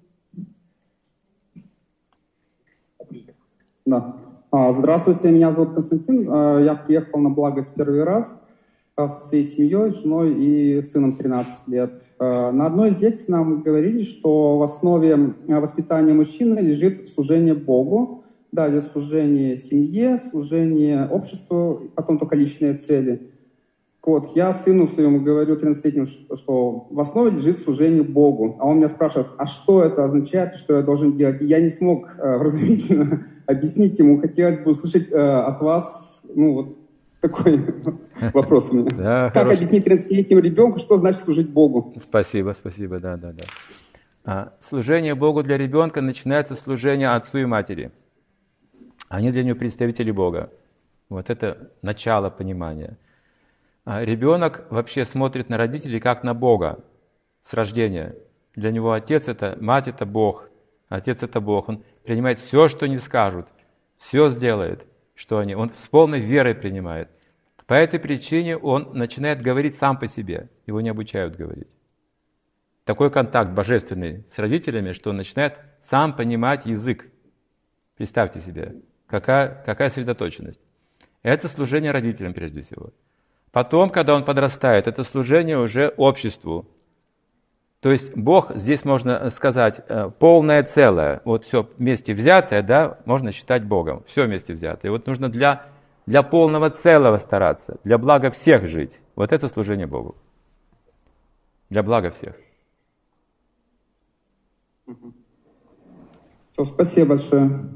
Да. Здравствуйте, меня зовут Константин. Я приехал на благость первый раз со своей семьей, женой и сыном 13 лет. На одной из лекций нам говорили, что в основе воспитания мужчины лежит служение Богу, далее служение семье, служение обществу, потом только личные цели. Вот, я сыну своему говорю, 13-летнему, что в основе лежит служение Богу. А он меня спрашивает, а что это означает, что я должен делать? И я не смог вразумительно объяснить ему. Хотелось бы услышать от вас, вот такой вопрос у меня. Да, как объяснить 13-летнему ребенку, что значит служить Богу? Спасибо, да. Служение Богу для ребенка начинается с служения отцу и матери. Они для него представители Бога. Вот это начало понимания. А ребенок вообще смотрит на родителей как на Бога с рождения. Для него отец это, мать это Бог, отец это Бог. Он принимает все, что они скажут, все сделает, что они. Он с полной верой принимает. По этой причине он начинает говорить сам по себе. Его не обучают говорить. Такой контакт божественный с родителями, что он начинает сам понимать язык. Представьте себе, какая сосредоточенность. Это служение родителям прежде всего. Потом, когда он подрастает, это служение уже обществу. То есть Бог, здесь можно сказать, полное целое. Вот все вместе взятое, да, можно считать Богом. Все вместе взятое. И вот нужно для полного целого стараться, для блага всех жить. Вот это служение Богу. Для блага всех. Все, спасибо большое.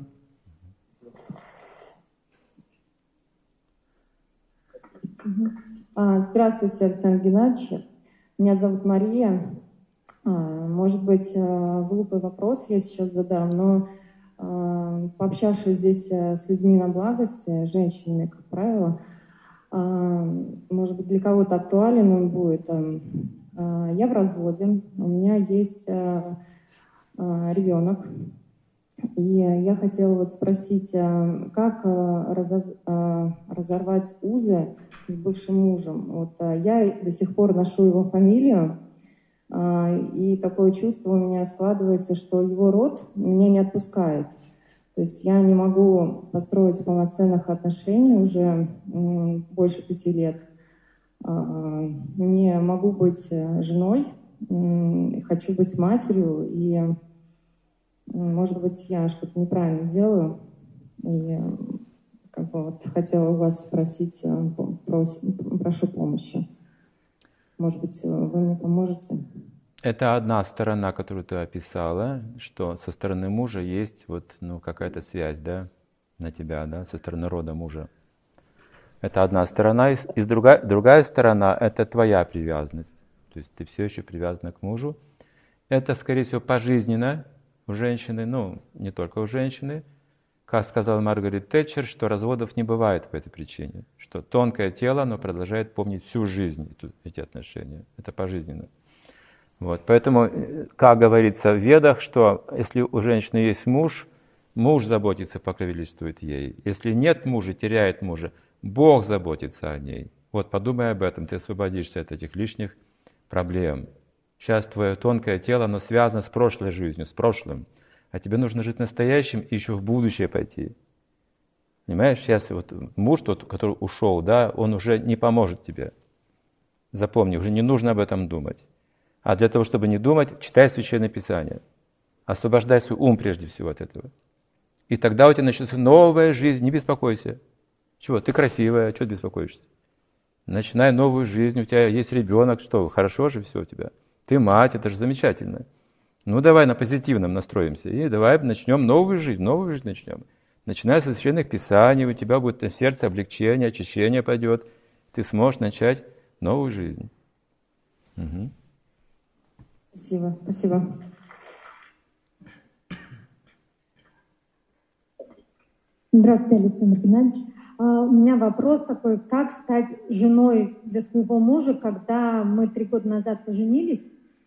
Здравствуйте, Александр Геннадьевич. Меня зовут Мария. Может быть, глупый вопрос я сейчас задам, но пообщавшись здесь с людьми на благости, женщинами, как правило, может быть, для кого-то актуален он будет. Я в разводе, у меня есть ребенок. И я хотела спросить, как разорвать узы с бывшим мужем. Я до сих пор ношу его фамилию, и такое чувство у меня складывается, что его род меня не отпускает. То есть я не могу построить полноценных отношений уже больше 5 лет. Не могу быть женой, хочу быть матерью, и может быть, я что-то неправильно делаю, и хотела у вас спросить, прошу помощи. Может быть, вы мне поможете? Это одна сторона, которую ты описала, что со стороны мужа есть какая-то связь, да, на тебя, да, со стороны рода мужа. Это одна сторона, и другая сторона — это твоя привязанность. То есть ты все еще привязана к мужу. Это, скорее всего, пожизненно у женщины, не только у женщины. Как сказала Маргарет Тэтчер, что разводов не бывает по этой причине. Что тонкое тело, оно продолжает помнить всю жизнь эти отношения. Это пожизненно. Вот. Поэтому, как говорится в Ведах, что если у женщины есть муж, муж заботится, покровительствует ей. Если нет мужа, теряет мужа, Бог заботится о ней. Вот подумай об этом, ты освободишься от этих лишних проблем. Сейчас твое тонкое тело, оно связано с прошлой жизнью, с прошлым. А тебе нужно жить настоящим и еще в будущее пойти. Понимаешь, сейчас муж тот, который ушел, да, он уже не поможет тебе. Запомни, уже не нужно об этом думать. А для того, чтобы не думать, читай Священное Писание. Освобождай свой ум прежде всего от этого. И тогда у тебя начнется новая жизнь, не беспокойся. Чего, ты красивая, чего ты беспокоишься? Начинай новую жизнь, у тебя есть ребенок, что, хорошо же все у тебя. Ты мать, это же замечательно. Давай на позитивном настроимся, и давай начнем новую жизнь начнем. Начиная со Священных Писаний, у тебя будет на сердце облегчение, очищение пойдет, ты сможешь начать новую жизнь. Угу. Спасибо. Здравствуйте, Александр Геннадьевич. У меня вопрос такой, как стать женой для своего мужа, когда мы 3 года назад поженились?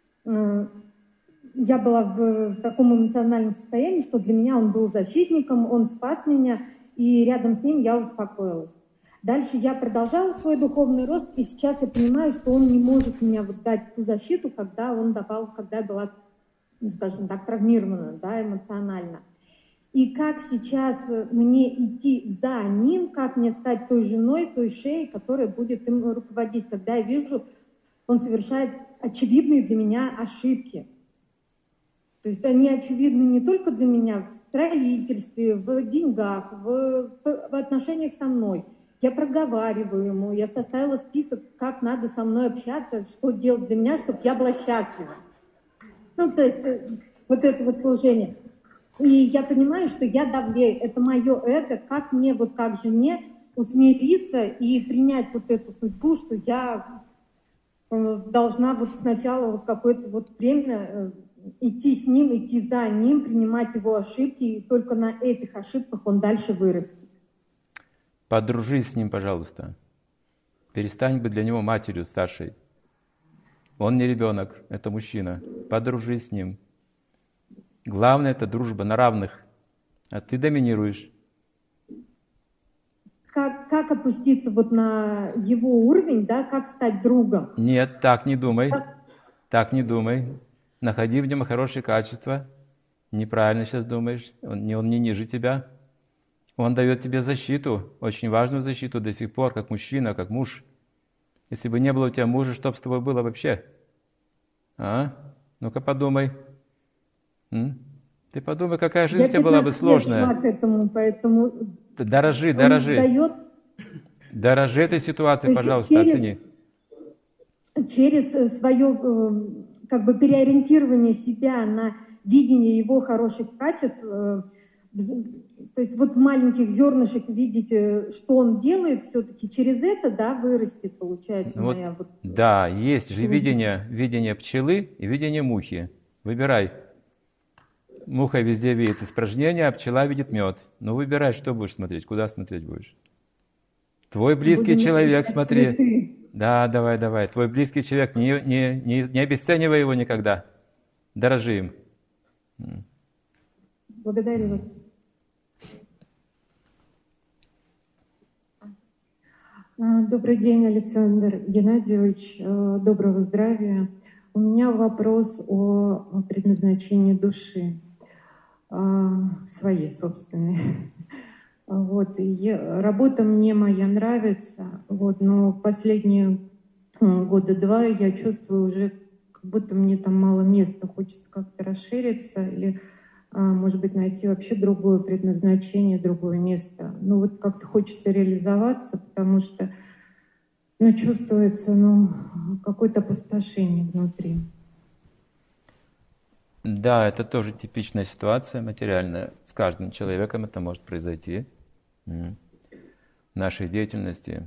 Я была в таком эмоциональном состоянии, что для меня он был защитником, он спас меня, и рядом с ним я успокоилась. Дальше я продолжала свой духовный рост, и сейчас я понимаю, что он не может мне вот дать ту защиту, когда он давал, когда я была, скажем так, травмирована, да, эмоционально. И как сейчас мне идти за ним, как мне стать той женой, той шеей, которая будет им руководить, когда я вижу, он совершает очевидные для меня ошибки. То есть они очевидны не только для меня в строительстве, в деньгах, в отношениях со мной. Я проговариваю ему, я составила список, как надо со мной общаться, что делать для меня, чтобы я была счастлива. Ну, то есть вот это вот служение. И я понимаю, что я давлею, это мое эго, как мне вот как жене усмириться и принять вот эту судьбу, что я должна вот сначала вот какое-то вот время идти с ним, идти за ним, принимать его ошибки, и только на этих ошибках он дальше вырастет. Подружись с ним, пожалуйста. Перестань быть для него матерью старшей. Он не ребенок, это мужчина. Подружись с ним. Главное — это дружба на равных, а ты доминируешь. Как опуститься вот на его уровень, да, как стать другом? Нет, так не думай. Так не думай. Находи в нем хорошие качества. Неправильно сейчас думаешь. Он не ниже тебя. Он дает тебе защиту, очень важную защиту до сих пор, как мужчина, как муж. Если бы не было у тебя мужа, что бы с тобой было вообще? А? Ну-ка подумай. Ты подумай, какая жизнь у тебя была бы сложная. Я 15 лет шла к этому, поэтому... Дорожи. Дорожи этой ситуацией, пожалуйста, оцени. Через свое как бы переориентирование себя на видение его хороших качеств, то есть вот в маленьких зернышек видеть, что он делает, все-таки через это, да, вырастет, получается, вот, моя вот... Да, есть же видение пчелы и видение мухи. Выбирай. Муха везде видит испражнения, а пчела видит мед. Ну, выбирай, что будешь смотреть, куда смотреть будешь. Твой близкий человек, смотри. Цветы. Да, давай. Твой близкий человек, не обесценивай его никогда. Дорожи им. Благодарю вас. Добрый день, Александр Геннадьевич. Доброго здравия. У меня вопрос о предназначении души, своей собственной. Вот. И работа мне моя нравится, вот, но последние 2 года я чувствую уже, как будто мне там мало места, хочется как-то расшириться или, может быть, найти вообще другое предназначение, другое место. Ну вот как-то хочется реализоваться, потому что чувствуется какое-то опустошение внутри. Да, это тоже типичная ситуация материальная. С каждым человеком это может произойти в нашей деятельности.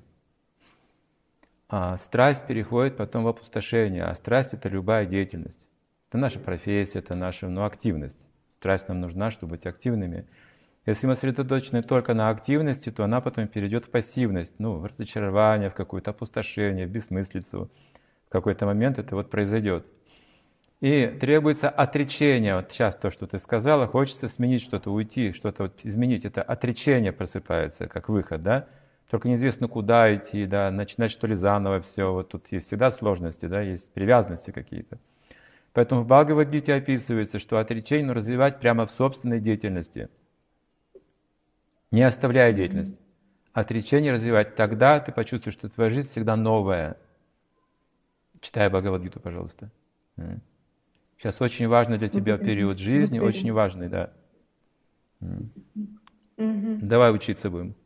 А страсть переходит потом в опустошение. А страсть — это любая деятельность. Это наша профессия, это наша активность. Страсть нам нужна, чтобы быть активными. Если мы сосредоточены только на активности, то она потом перейдет в пассивность, в разочарование, в какое-то опустошение, в бессмыслицу. В какой-то момент это произойдет. И требуется отречение. Вот сейчас то, что ты сказала, хочется сменить что-то, уйти, что-то изменить. Это отречение просыпается, как выход, да? Только неизвестно, куда идти, да, начинать что ли заново все. Вот тут есть всегда сложности, да, есть привязанности какие-то. Поэтому в Бхагавад-гите описывается, что отречение нужно развивать прямо в собственной деятельности, не оставляя деятельность. Отречение развивать, тогда ты почувствуешь, что твоя жизнь всегда новая. Читай Бхагавад-гиту, пожалуйста. Сейчас очень важный для тебя период жизни, очень важный, да. Давай учиться будем.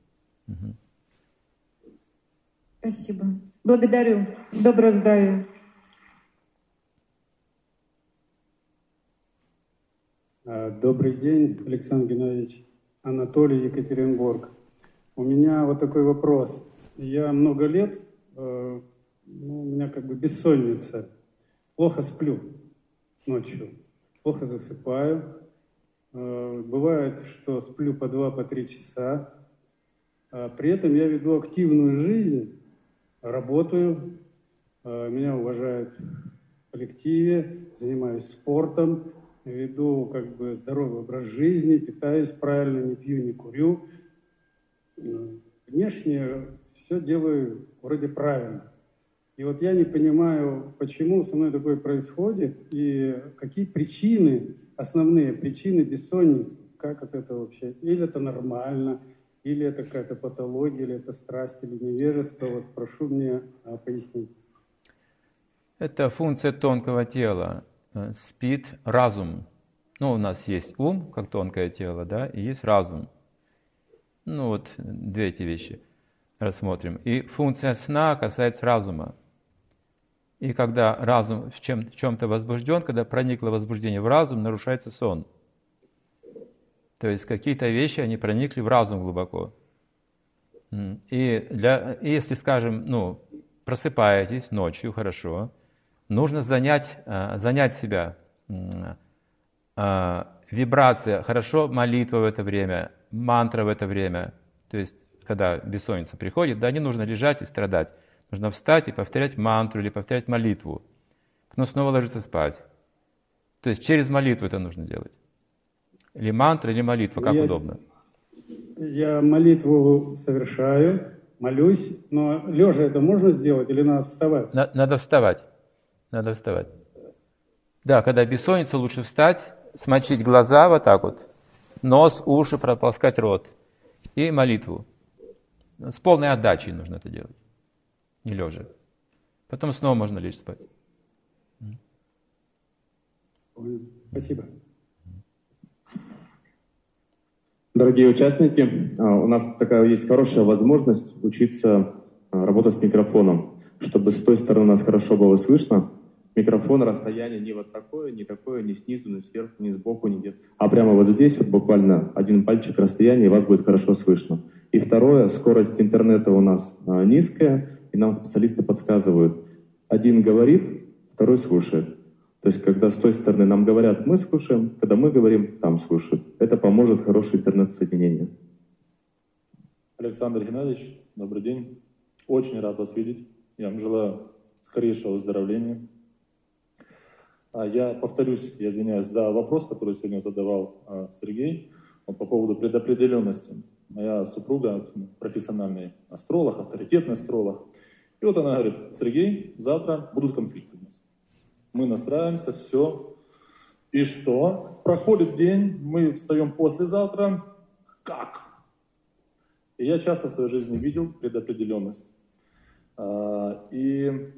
Спасибо. Благодарю. Доброго здравия. Добрый день, Александр Геннадьевич. Анатолий, Екатеринбург. У меня вот такой вопрос. Я много лет, у меня бессонница. Плохо сплю ночью, плохо засыпаю. Бывает, что сплю по 2-3 часа. При этом я веду активную жизнь, работаю, меня уважают в коллективе, занимаюсь спортом, веду как бы здоровый образ жизни, питаюсь правильно, не пью, не курю. Внешне все делаю вроде правильно. И вот я не понимаю, почему со мной такое происходит и какие причины, основные причины бессонницы, как от этого вообще, или это нормально, или это какая-то патология, или это страсть, или невежество. Вот прошу мне пояснить. Это функция тонкого тела. Спит разум. Ну, у нас есть ум, как тонкое тело, да, и есть разум. Ну, вот две эти вещи рассмотрим. И функция сна касается разума. И когда разум в чем-то возбужден, когда проникло возбуждение в разум, нарушается сон. То есть какие-то вещи, они проникли в разум глубоко. И если, скажем, просыпаетесь ночью, хорошо, нужно занять себя. Вибрация, хорошо, молитва в это время, мантра в это время. То есть, когда бессонница приходит, да, не нужно лежать и страдать. Нужно встать и повторять мантру или повторять молитву. Но снова ложиться спать. То есть через молитву это нужно делать. Или мантра, или молитва, как удобно. Я молитву совершаю, молюсь, но лежа это можно сделать или надо вставать? Надо вставать. Надо вставать. Да, когда бессонница, лучше встать, смочить глаза вот так вот, нос, уши, прополоскать рот и молитву. С полной отдачей нужно это делать. Не лежа. Потом снова можно лечь спать. Спасибо. Дорогие участники, у нас такая есть хорошая возможность учиться работать с микрофоном, чтобы с той стороны нас хорошо было слышно. Микрофон, расстояние не вот такое, не такое, ни снизу, ни сверху, ни сбоку, ни где-то. А прямо вот здесь, вот буквально один пальчик расстояния, и вас будет хорошо слышно. И второе, скорость интернета у нас низкая, и нам специалисты подсказывают. Один говорит, второй слушает. То есть, когда с той стороны нам говорят, мы слушаем, когда мы говорим, там слушают. Это поможет хорошее интернет-соединение. Александр Геннадьевич, добрый день. Очень рад вас видеть. Я вам желаю скорейшего выздоровления. Я повторюсь, я извиняюсь за вопрос, который сегодня задавал Сергей, по поводу предопределенности. Моя супруга профессиональный астролог, авторитетный астролог. И вот она говорит: Сергей, завтра будут конфликты у нас. Мы настраиваемся, все. И что? Проходит день, мы встаем послезавтра. Как? И я часто в своей жизни видел предопределенность. И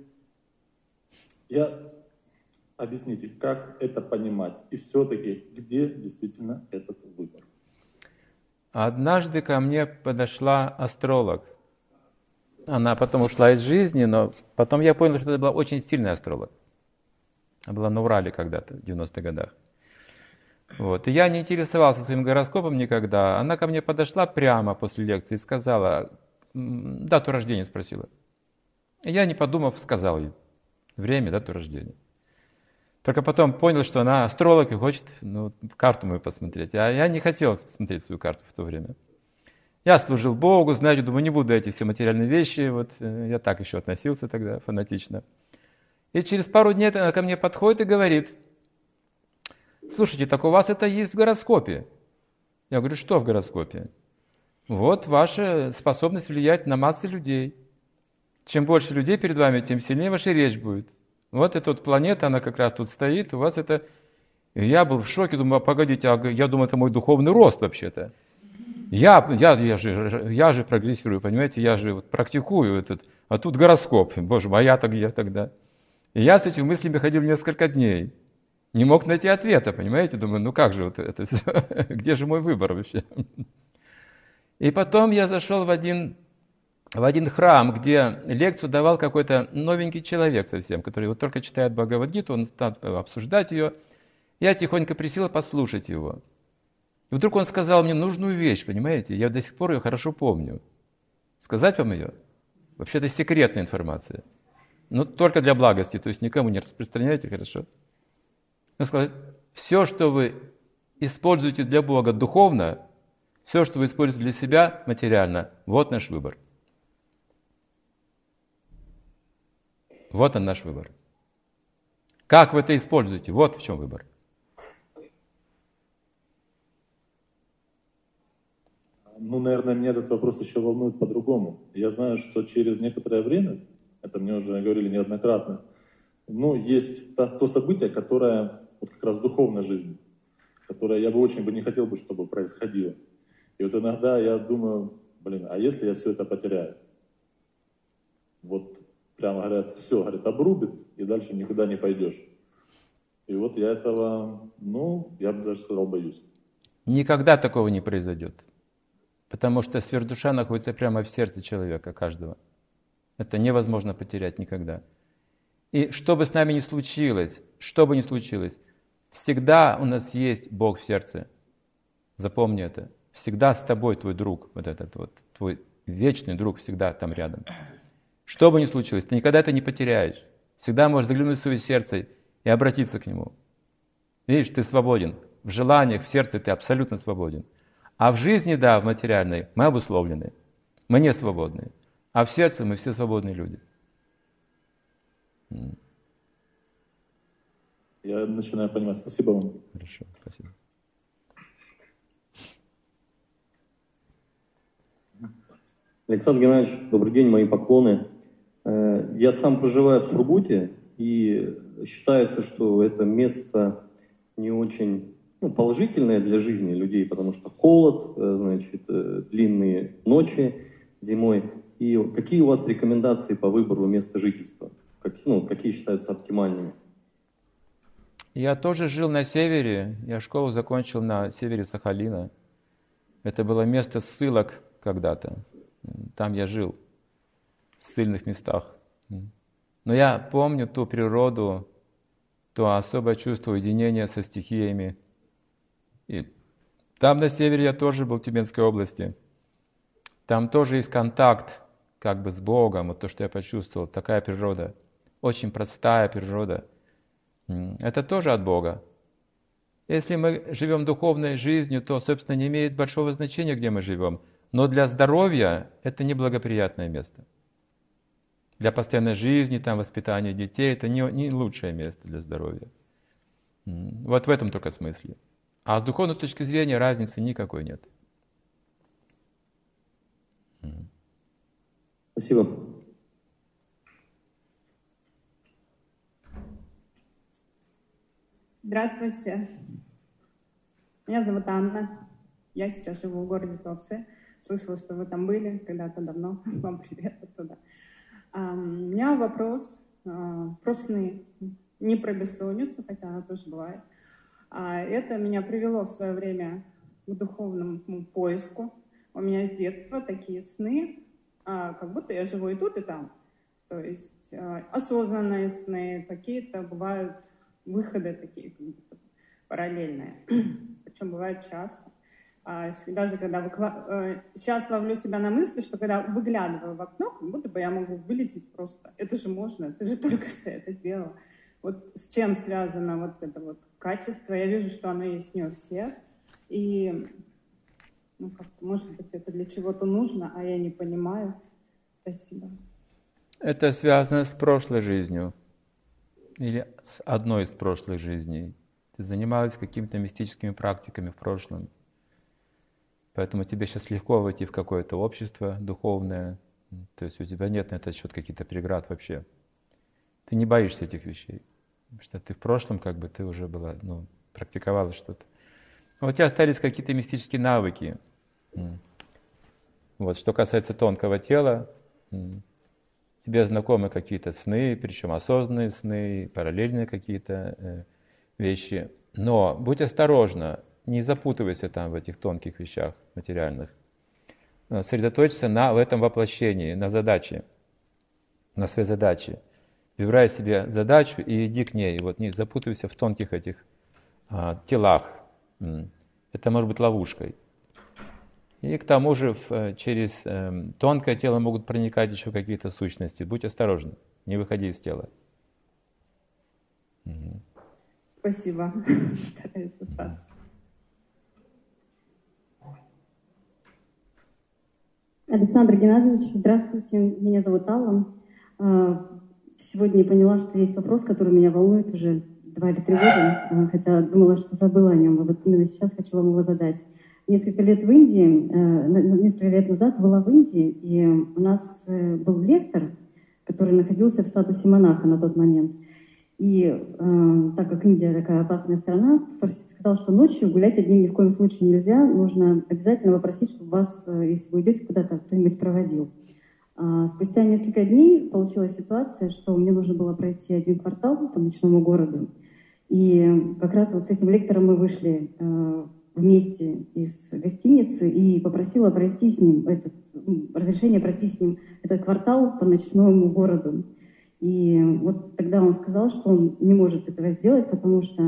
объясните, как это понимать? И все-таки, где действительно этот выбор? Однажды ко мне подошла астролог. Она потом ушла из жизни, но потом я понял, что это была очень сильный астролог. Она была на Урале когда-то, в 90-х годах. Вот. И я не интересовался своим гороскопом никогда. Она ко мне подошла прямо после лекции и сказала, дату рождения спросила. И я, не подумав, сказал ей время, дату рождения. Только потом понял, что она астролог и хочет карту мою посмотреть. А я не хотел смотреть свою карту в то время. Я служил Богу, знаете, думаю, не буду эти все материальные вещи. Вот я так еще относился тогда, фанатично. И через пару дней она ко мне подходит и говорит: слушайте, так у вас это есть в гороскопе. Я говорю, что в гороскопе? Вот ваша способность влиять на массы людей. Чем больше людей перед вами, тем сильнее ваша речь будет. Вот эта вот планета, она как раз тут стоит, у вас это... И я был в шоке, думаю, погодите, я думаю, это мой духовный рост вообще-то. Я же прогрессирую, понимаете, я же практикую этот, а тут гороскоп, боже мой, а я тогда. И я с этими мыслями ходил несколько дней. Не мог найти ответа, понимаете, думаю, как же вот это все, где же мой выбор вообще? И потом я зашел в один храм, где лекцию давал какой-то новенький человек совсем, который вот только читает Бхагавад-гиту, он стал обсуждать ее. Я тихонько присел послушать его. И вдруг он сказал мне нужную вещь, понимаете? Я до сих пор ее хорошо помню. Сказать вам ее? Вообще это секретная информация. Но только для благости, то есть никому не распространяйте, хорошо? Он сказал: все, что вы используете для Бога духовно, все, что вы используете для себя материально, вот наш выбор. Вот он наш выбор. Как вы это используете? Вот в чем выбор. Ну, наверное, меня этот вопрос еще волнует по-другому. Я знаю, что через некоторое время, это мне уже говорили неоднократно, ну, есть то событие, которое вот как раз в духовной жизни, которое я бы очень не хотел, чтобы происходило. И вот иногда я думаю, а если я все это потеряю? Вот прямо говорят, все, говорят, обрубит, и дальше никуда не пойдешь. И вот я этого, я бы даже сказал, боюсь. Никогда такого не произойдет. Потому что сверхдуша находится прямо в сердце человека, каждого. Это невозможно потерять никогда. И что бы с нами ни случилось, всегда у нас есть Бог в сердце. Запомни это. Всегда с тобой твой друг, вот этот вот, твой вечный друг всегда там рядом. Что бы ни случилось, ты никогда это не потеряешь. Всегда можешь заглянуть в свое сердце и обратиться к нему. Видишь, ты свободен. В желаниях, в сердце ты абсолютно свободен. А в жизни, да, в материальной, мы обусловлены. Мы не свободны. А в сердце мы все свободные люди. Я начинаю понимать. Спасибо вам. Хорошо, спасибо. Александр Геннадьевич, добрый день, мои поклоны. Я сам проживаю в Сургуте, и считается, что это место не очень положительное для жизни людей, потому что холод, значит, длинные ночи зимой. И какие у вас рекомендации по выбору места жительства? Какие считаются оптимальными? Я тоже жил на севере, я школу закончил на севере Сахалина. Это было место ссылок когда-то. Там я жил, в ссыльных местах. Но я помню ту природу, то особое чувство уединения со стихиями. И там на севере я тоже был, в Тюменской области. Там тоже есть контакт как бы с Богом, вот то, что я почувствовал, такая природа. Очень простая природа. Это тоже от Бога. Если мы живем духовной жизнью, то, собственно, не имеет большого значения, где мы живем. Но для здоровья это неблагоприятное место. Для постоянной жизни, там, воспитания детей, это не лучшее место для здоровья. Вот в этом только смысле. А с духовной точки зрения разницы никакой нет. Спасибо. Здравствуйте. Меня зовут Анна. Я сейчас живу в городе Туапсе. Слышала, что вы там были когда-то давно. Вам привет оттуда. У меня вопрос про сны. Не про бессонницу, хотя она тоже бывает. Это меня привело в свое время к духовному поиску. У меня с детства такие сны, как будто я живу и тут, и там. То есть осознанные сны, какие-то бывают выходы такие, как будто параллельные. Причем бывает часто. Даже когда сейчас ловлю себя на мысли, что когда выглядываю в окно, как будто бы я могу вылететь просто. Это же можно, ты же только что это делала. Вот с чем связано вот это вот качество? Я вижу, что оно есть не у всех. И, может быть, это для чего-то нужно, а я не понимаю. Спасибо. Это связано с прошлой жизнью. Или с одной из прошлых жизней. Ты занималась какими-то мистическими практиками в прошлом. Поэтому тебе сейчас легко войти в какое-то общество духовное. То есть у тебя нет на этот счет каких-то преград вообще. Ты не боишься этих вещей. Потому что ты в прошлом ты уже была, практиковала что-то. А у тебя остались какие-то мистические навыки. Вот, что касается тонкого тела, тебе знакомы какие-то сны, причем осознанные сны, параллельные какие-то вещи. Но будь осторожна, не запутывайся там в этих тонких вещах материальных. Сосредоточься в этом воплощении, на задаче, на своей задаче. Выбирай себе задачу и иди к ней. Вот не запутывайся в тонких этих телах. Это может быть ловушкой. И к тому же через тонкое тело могут проникать еще какие-то сущности. Будь осторожен, не выходи из тела. Спасибо. Стараюсь остаться. Александр Геннадьевич, здравствуйте. Меня зовут Алла. Сегодня я поняла, что есть вопрос, который меня волнует уже 2 или 3 года, хотя думала, что забыла о нем. И вот именно сейчас хочу вам его задать. Несколько лет назад была в Индии, и у нас был лектор, который находился в статусе монаха на тот момент. И так как Индия такая опасная страна, сказал, что ночью гулять одним ни в коем случае нельзя. Нужно обязательно попросить, чтобы вас, если вы идете куда-то, кто-нибудь проводил. Спустя несколько дней получилась ситуация, что мне нужно было пройти 1 квартал по ночному городу. И как раз вот с этим лектором мы вышли вместе из гостиницы и попросила пройти с ним разрешение пройти с ним этот квартал по ночному городу. И вот тогда он сказал, что он не может этого сделать, потому что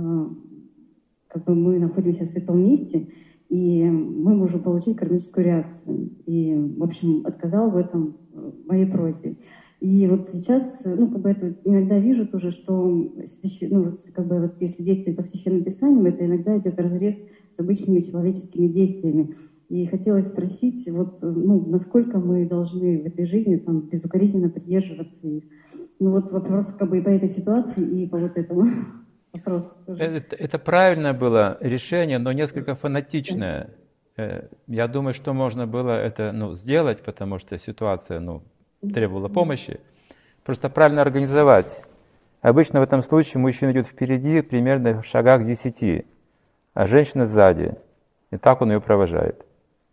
мы находимся в святом месте, и мы можем получить кармическую реакцию. И, в общем, отказал в этом моей просьбе. И вот сейчас, это иногда вижу тоже, что если действовать по священным писаниям, это иногда идет разрез с обычными человеческими действиями. И хотелось спросить, насколько мы должны в этой жизни безукоризненно придерживаться их. Вопрос и по этой ситуации, и по вот этому вопросу. Это правильное было решение, но несколько фанатичное. Я думаю, что можно было это сделать, потому что ситуация требовала помощи. Просто правильно организовать. Обычно в этом случае мужчина идет впереди примерно в шагах 10, а женщина сзади. И так он ее провожает.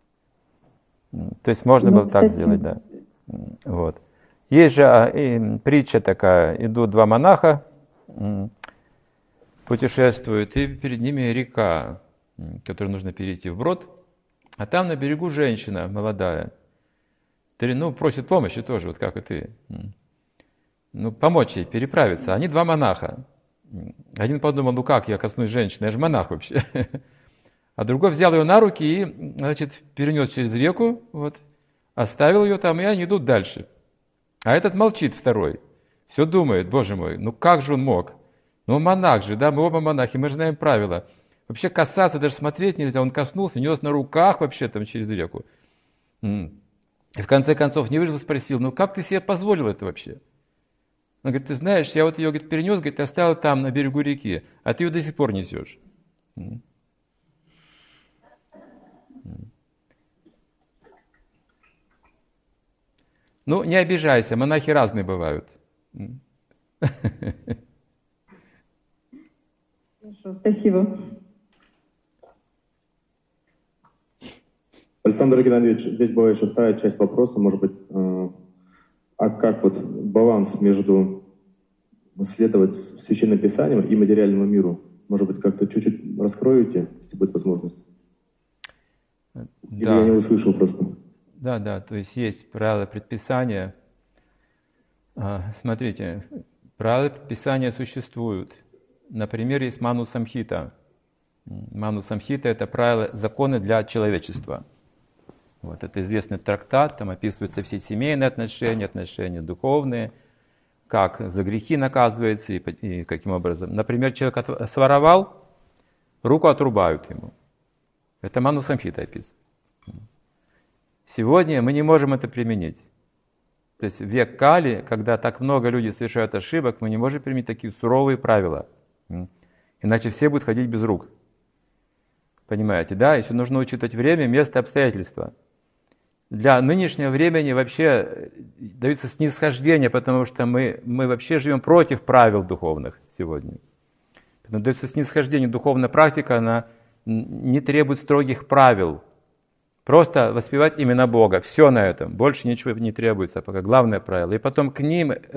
То есть можно было так сделать, да. Вот. Есть же притча такая, идут 2 монаха, путешествуют, и перед ними река, которую нужно перейти вброд, а там на берегу женщина молодая, просит помощи тоже, вот как и ты. Помочь ей переправиться. Они 2 монаха. Один подумал, как я коснусь женщины, я же монах вообще. А другой взял ее на руки и, перенес через реку, оставил ее там, и они идут дальше. А этот молчит, второй. Все думает, боже мой, как же он мог? Монах же, да, мы оба монахи, мы же знаем правила. Вообще касаться, даже смотреть нельзя. Он коснулся, нес на руках вообще там через реку. И в конце концов не выжил, спросил, как ты себе позволил это вообще? Он говорит, ты знаешь, я ее, перенес, оставил там на берегу реки, а ты ее до сих пор несешь. Не обижайся, монахи разные бывают. Хорошо, спасибо. Александр Геннадьевич, здесь была еще 2-я часть вопроса, может быть, а как баланс между следовать священным писаниям и материальному миру? Может быть, как-то чуть-чуть раскроете, если будет возможность? Или я не услышал просто? Да, то есть правила предписания. Смотрите, правила предписания существуют. Например, есть Ману Самхита. Ману Самхита — это правила, законы для человечества. Это известный трактат, там описываются все семейные отношения духовные, как за грехи наказывается и каким образом. Например, человек своровал, руку отрубают ему. Это Ману Самхита описывает. Сегодня мы не можем это применить. То есть в век Кали, когда так много людей совершают ошибок, мы не можем применить такие суровые правила. Иначе все будут ходить без рук. Понимаете, да? Еще нужно учитывать время, место, обстоятельства. Для нынешнего времени вообще даются снисхождения, потому что мы вообще живем против правил духовных сегодня. Поэтому дается снисхождение. Духовная практика, она не требует строгих правил. Просто воспевать имена Бога. Все на этом. Больше ничего не требуется, пока главное правило. И потом к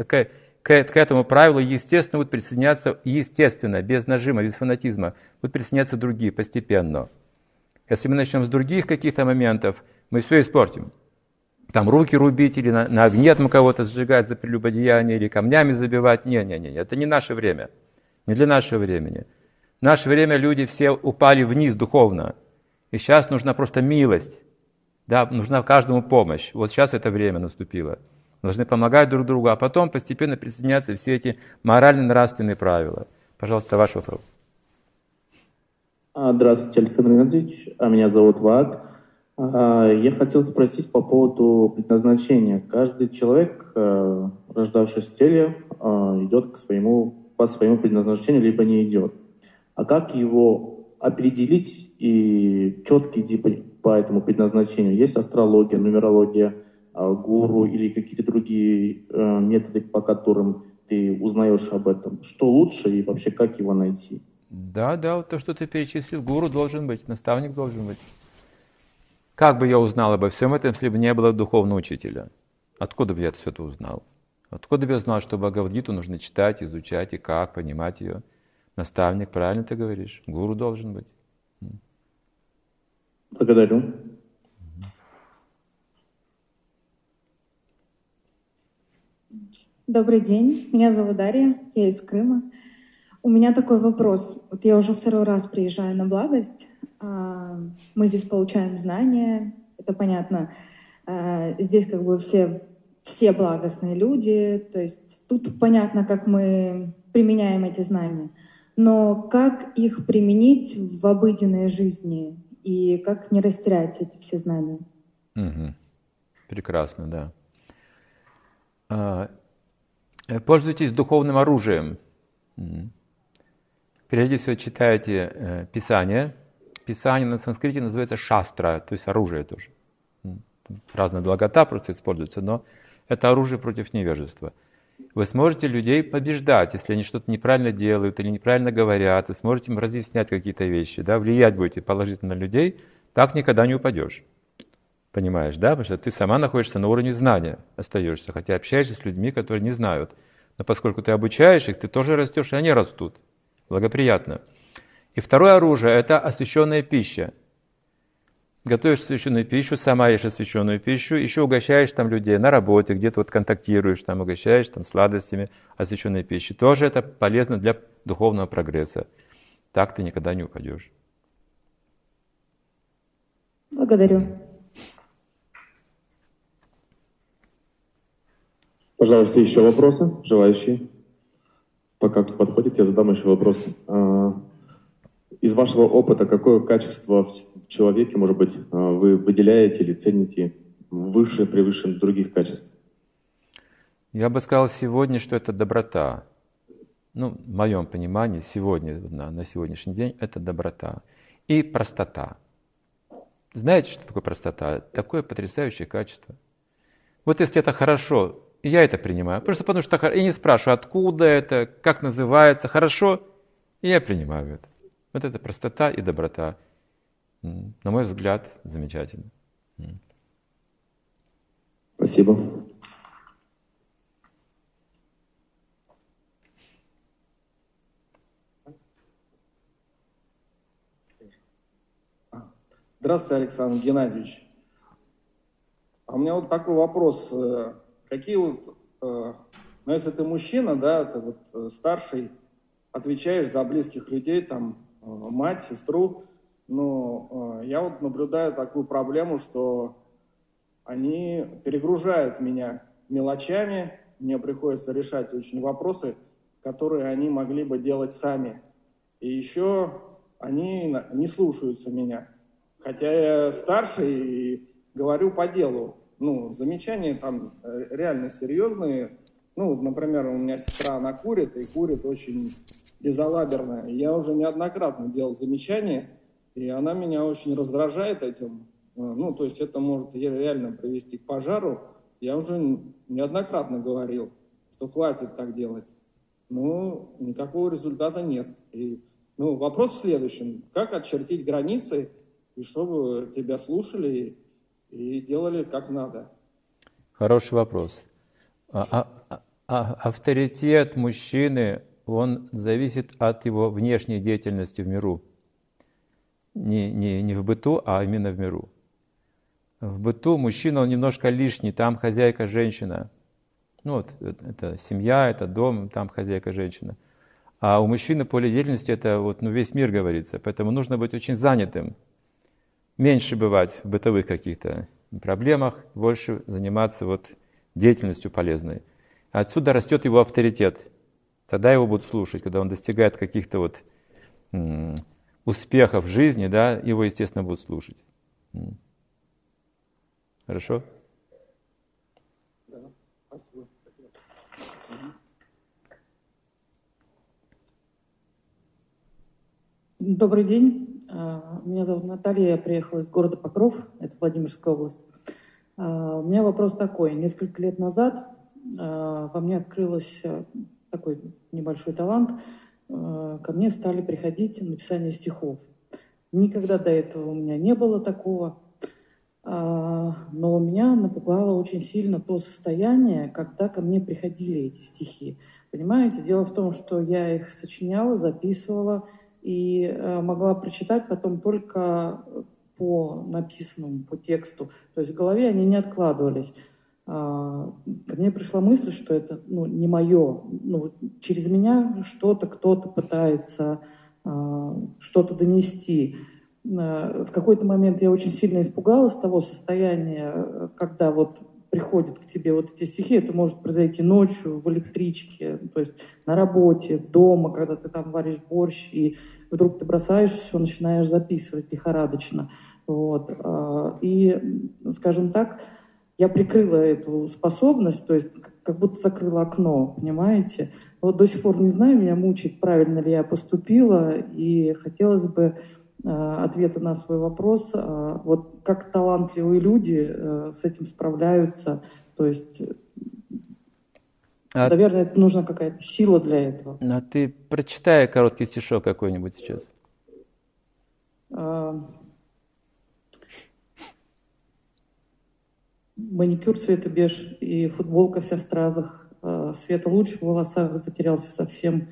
этому правилу, естественно, будут присоединяться, без нажима, без фанатизма, будут присоединяться другие постепенно. Если мы начнем с других каких-то моментов, мы все испортим. Там руки рубить или на огне там кого-то сжигать за прелюбодеяние, или камнями забивать. Не, это не наше время. Не для нашего времени. В наше время люди все упали вниз духовно. И сейчас нужна просто милость. Да, нужна каждому помощь. Вот сейчас это время наступило. Должны помогать друг другу, а потом постепенно присоединяться все эти морально-нравственные правила. Пожалуйста, ваш вопрос. Здравствуйте, Александр Геннадьевич. Меня зовут Вад. Я хотел спросить по поводу предназначения. Каждый человек, рождавшийся в теле, идет по своему предназначению, либо не идет. А как его определить и четко идти по этому предназначению? Есть астрология, нумерология, гуру или какие-то другие методы, по которым ты узнаешь об этом? Что лучше и вообще как его найти? Да, то, что ты перечислил, гуру должен быть, наставник должен быть. Как бы я узнал обо всем этом, если бы не было духовного учителя? Откуда бы я все это узнал? Откуда бы я знал, что Бхагавад-гиту нужно читать, изучать и как, понимать ее? Наставник, правильно ты говоришь, гуру должен быть. Благодарю. Добрый день, меня зовут Дарья, я из Крыма. У меня такой вопрос. Вот я уже второй раз приезжаю на благость. Мы здесь получаем знания, это понятно. Здесь как бы все благостные люди, то есть тут понятно, как мы применяем эти знания. Но как их применить в обыденной жизни и как не растерять эти все знания? Угу. Прекрасно, да. Пользуйтесь духовным оружием. Прежде всего читайте Писание. Писание на санскрите называется шастра, то есть оружие тоже. Разная долгота просто используется, но это оружие против невежества. Вы сможете людей побеждать, если они что-то неправильно делают или неправильно говорят, вы сможете им разъяснять какие-то вещи, да, влиять будете положительно на людей, так никогда не упадешь. Понимаешь, да? Потому что ты сама находишься на уровне знания, остаешься, хотя общаешься с людьми, которые не знают. Но поскольку ты обучаешь их, ты тоже растешь, и они растут. Благоприятно. И второе оружие – это освященная пища. Готовишь освященную пищу, сама ешь освященную пищу, еще угощаешь там людей на работе, где-то вот контактируешь, там угощаешь там сладостями освященной пищи. Тоже это полезно для духовного прогресса. Так ты никогда не упадешь. Благодарю. Пожалуйста, еще вопросы, желающие? Пока кто подходит, я задам еще вопросы. Из вашего опыта, какое качество в человеке, может быть, вы выделяете или цените выше, превыше других качеств? Я бы сказал сегодня, что это доброта. В моем понимании, сегодня, на сегодняшний день, это доброта. И простота. Знаете, что такое простота? Такое потрясающее качество. Вот если это хорошо, я это принимаю. Просто потому что я не спрашиваю, откуда это, как называется, хорошо, и я принимаю это. Вот это простота и доброта. На мой взгляд, замечательно. Спасибо. Здравствуйте, Александр Геннадьевич. А у меня вот такой вопрос. Какие если ты мужчина, да, ты вот старший, отвечаешь за близких людей, там, мать, сестру, но я вот наблюдаю такую проблему, что они перегружают меня мелочами, мне приходится решать очень вопросы, которые они могли бы делать сами. И еще они не слушаются меня. Хотя я старше и говорю по делу. Замечания там реально серьезные. Например, у меня сестра, она курит, и курит очень безалаберно. Я уже неоднократно делал замечания, и она меня очень раздражает этим. То есть это может реально привести к пожару. Я уже неоднократно говорил, что хватит так делать. Но никакого результата нет. И, вопрос в следующем. Как очертить границы, и чтобы тебя слушали и делали как надо? Хороший вопрос. Авторитет мужчины, он зависит от его внешней деятельности в миру. Не в быту, а именно в миру. В быту мужчина, он немножко лишний, там хозяйка женщина. Это семья, это дом, там хозяйка женщина. А у мужчины поле деятельности это весь мир говорится. Поэтому нужно быть очень занятым. Меньше бывать в бытовых каких-то проблемах, больше заниматься деятельностью полезной. Отсюда растет его авторитет. Тогда его будут слушать, когда он достигает каких-то успехов в жизни, да, его, естественно, будут слушать. Хорошо? Да, спасибо. Добрый день. Меня зовут Наталья, я приехала из города Покров, это Владимирская область. У меня вопрос такой. Несколько лет назад во мне открылся такой небольшой талант. Ко мне стали приходить написание стихов. Никогда до этого у меня не было такого. Но меня напугало очень сильно то состояние, когда ко мне приходили эти стихи. Понимаете, дело в том, что я их сочиняла, записывала и могла прочитать потом только по написанному, по тексту. То есть в голове они не откладывались. Ко мне пришла мысль, что это не мое. Через меня кто-то пытается что-то донести. В какой-то момент я очень сильно испугалась того состояния, когда вот приходят к тебе вот эти стихи. Это может произойти ночью, в электричке, то есть на работе, дома, когда ты там варишь борщ, и вдруг ты бросаешь все, начинаешь записывать лихорадочно. Вот. И, скажем так, я прикрыла эту способность, то есть как будто закрыла окно, понимаете? Вот до сих пор не знаю, меня мучает, правильно ли я поступила, и хотелось бы ответа на свой вопрос. Вот как талантливые люди с этим справляются, то есть, наверное, это нужна какая-то сила для этого. А ты прочитай короткий стишок какой-нибудь сейчас. Маникюр цвета беж и футболка вся в стразах. Света луч в волосах затерялся совсем.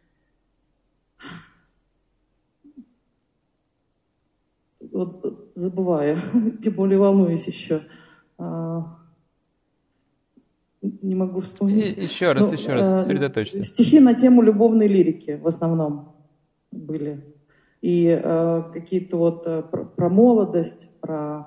Вот забываю, тем более волнуюсь еще. Не могу вспомнить. Еще раз, сосредоточься. Стихи на тему любовной лирики в основном были. И какие-то вот про молодость, про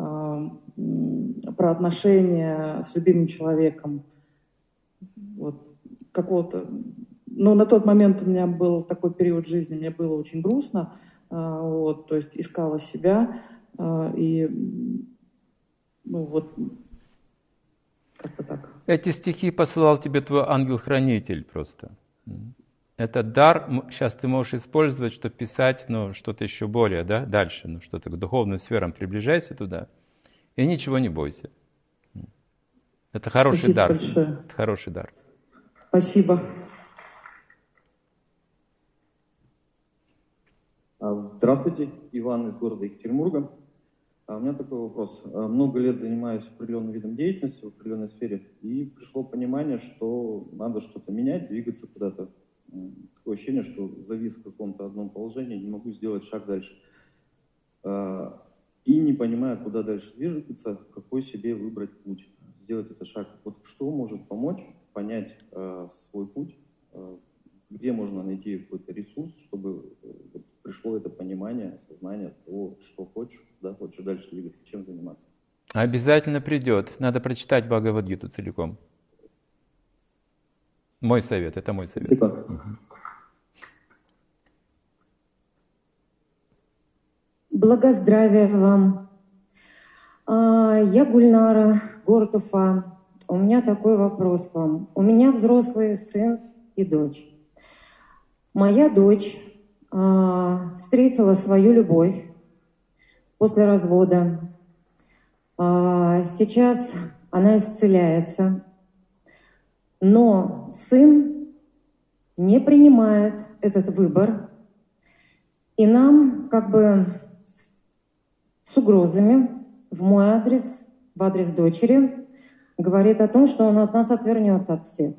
отношения с любимым человеком. Вот, какого-то... Но на тот момент у меня был такой период жизни, мне было очень грустно. Вот, то есть искала себя. И вот как-то так. Эти стихи посылал тебе твой ангел-хранитель просто. Этот дар сейчас ты можешь использовать, чтобы писать, что-то еще более, да, дальше, что-то к духовным сферам, приближайся туда, и ничего не бойся. Это хороший дар. Большое. Это хороший дар. Спасибо. Здравствуйте, Иван из города Екатеринбурга. У меня такой вопрос. Много лет занимаюсь определенным видом деятельности в определенной сфере, и пришло понимание, что надо что-то менять, двигаться куда-то. Такое ощущение, что завис в каком-то одном положении, не могу сделать шаг дальше. И не понимаю, куда дальше двигаться, какой себе выбрать путь, сделать этот шаг. Вот что может помочь понять свой путь, где можно найти какой-то ресурс, чтобы пришло это понимание, осознание того, что хочешь, куда хочешь дальше двигаться, чем заниматься. Обязательно придет. Надо прочитать Бхагавад-гиту целиком. Мой совет, это мой совет. Спасибо. Благоздравия вам. Я Гульнара, город Уфа. У меня такой вопрос к вам. У меня взрослый сын и дочь. Моя дочь встретила свою любовь после развода. Сейчас она исцеляется. Но сын не принимает этот выбор. И нам как бы с угрозами в мой адрес, в адрес дочери, говорит о том, что он от нас отвернется от всех.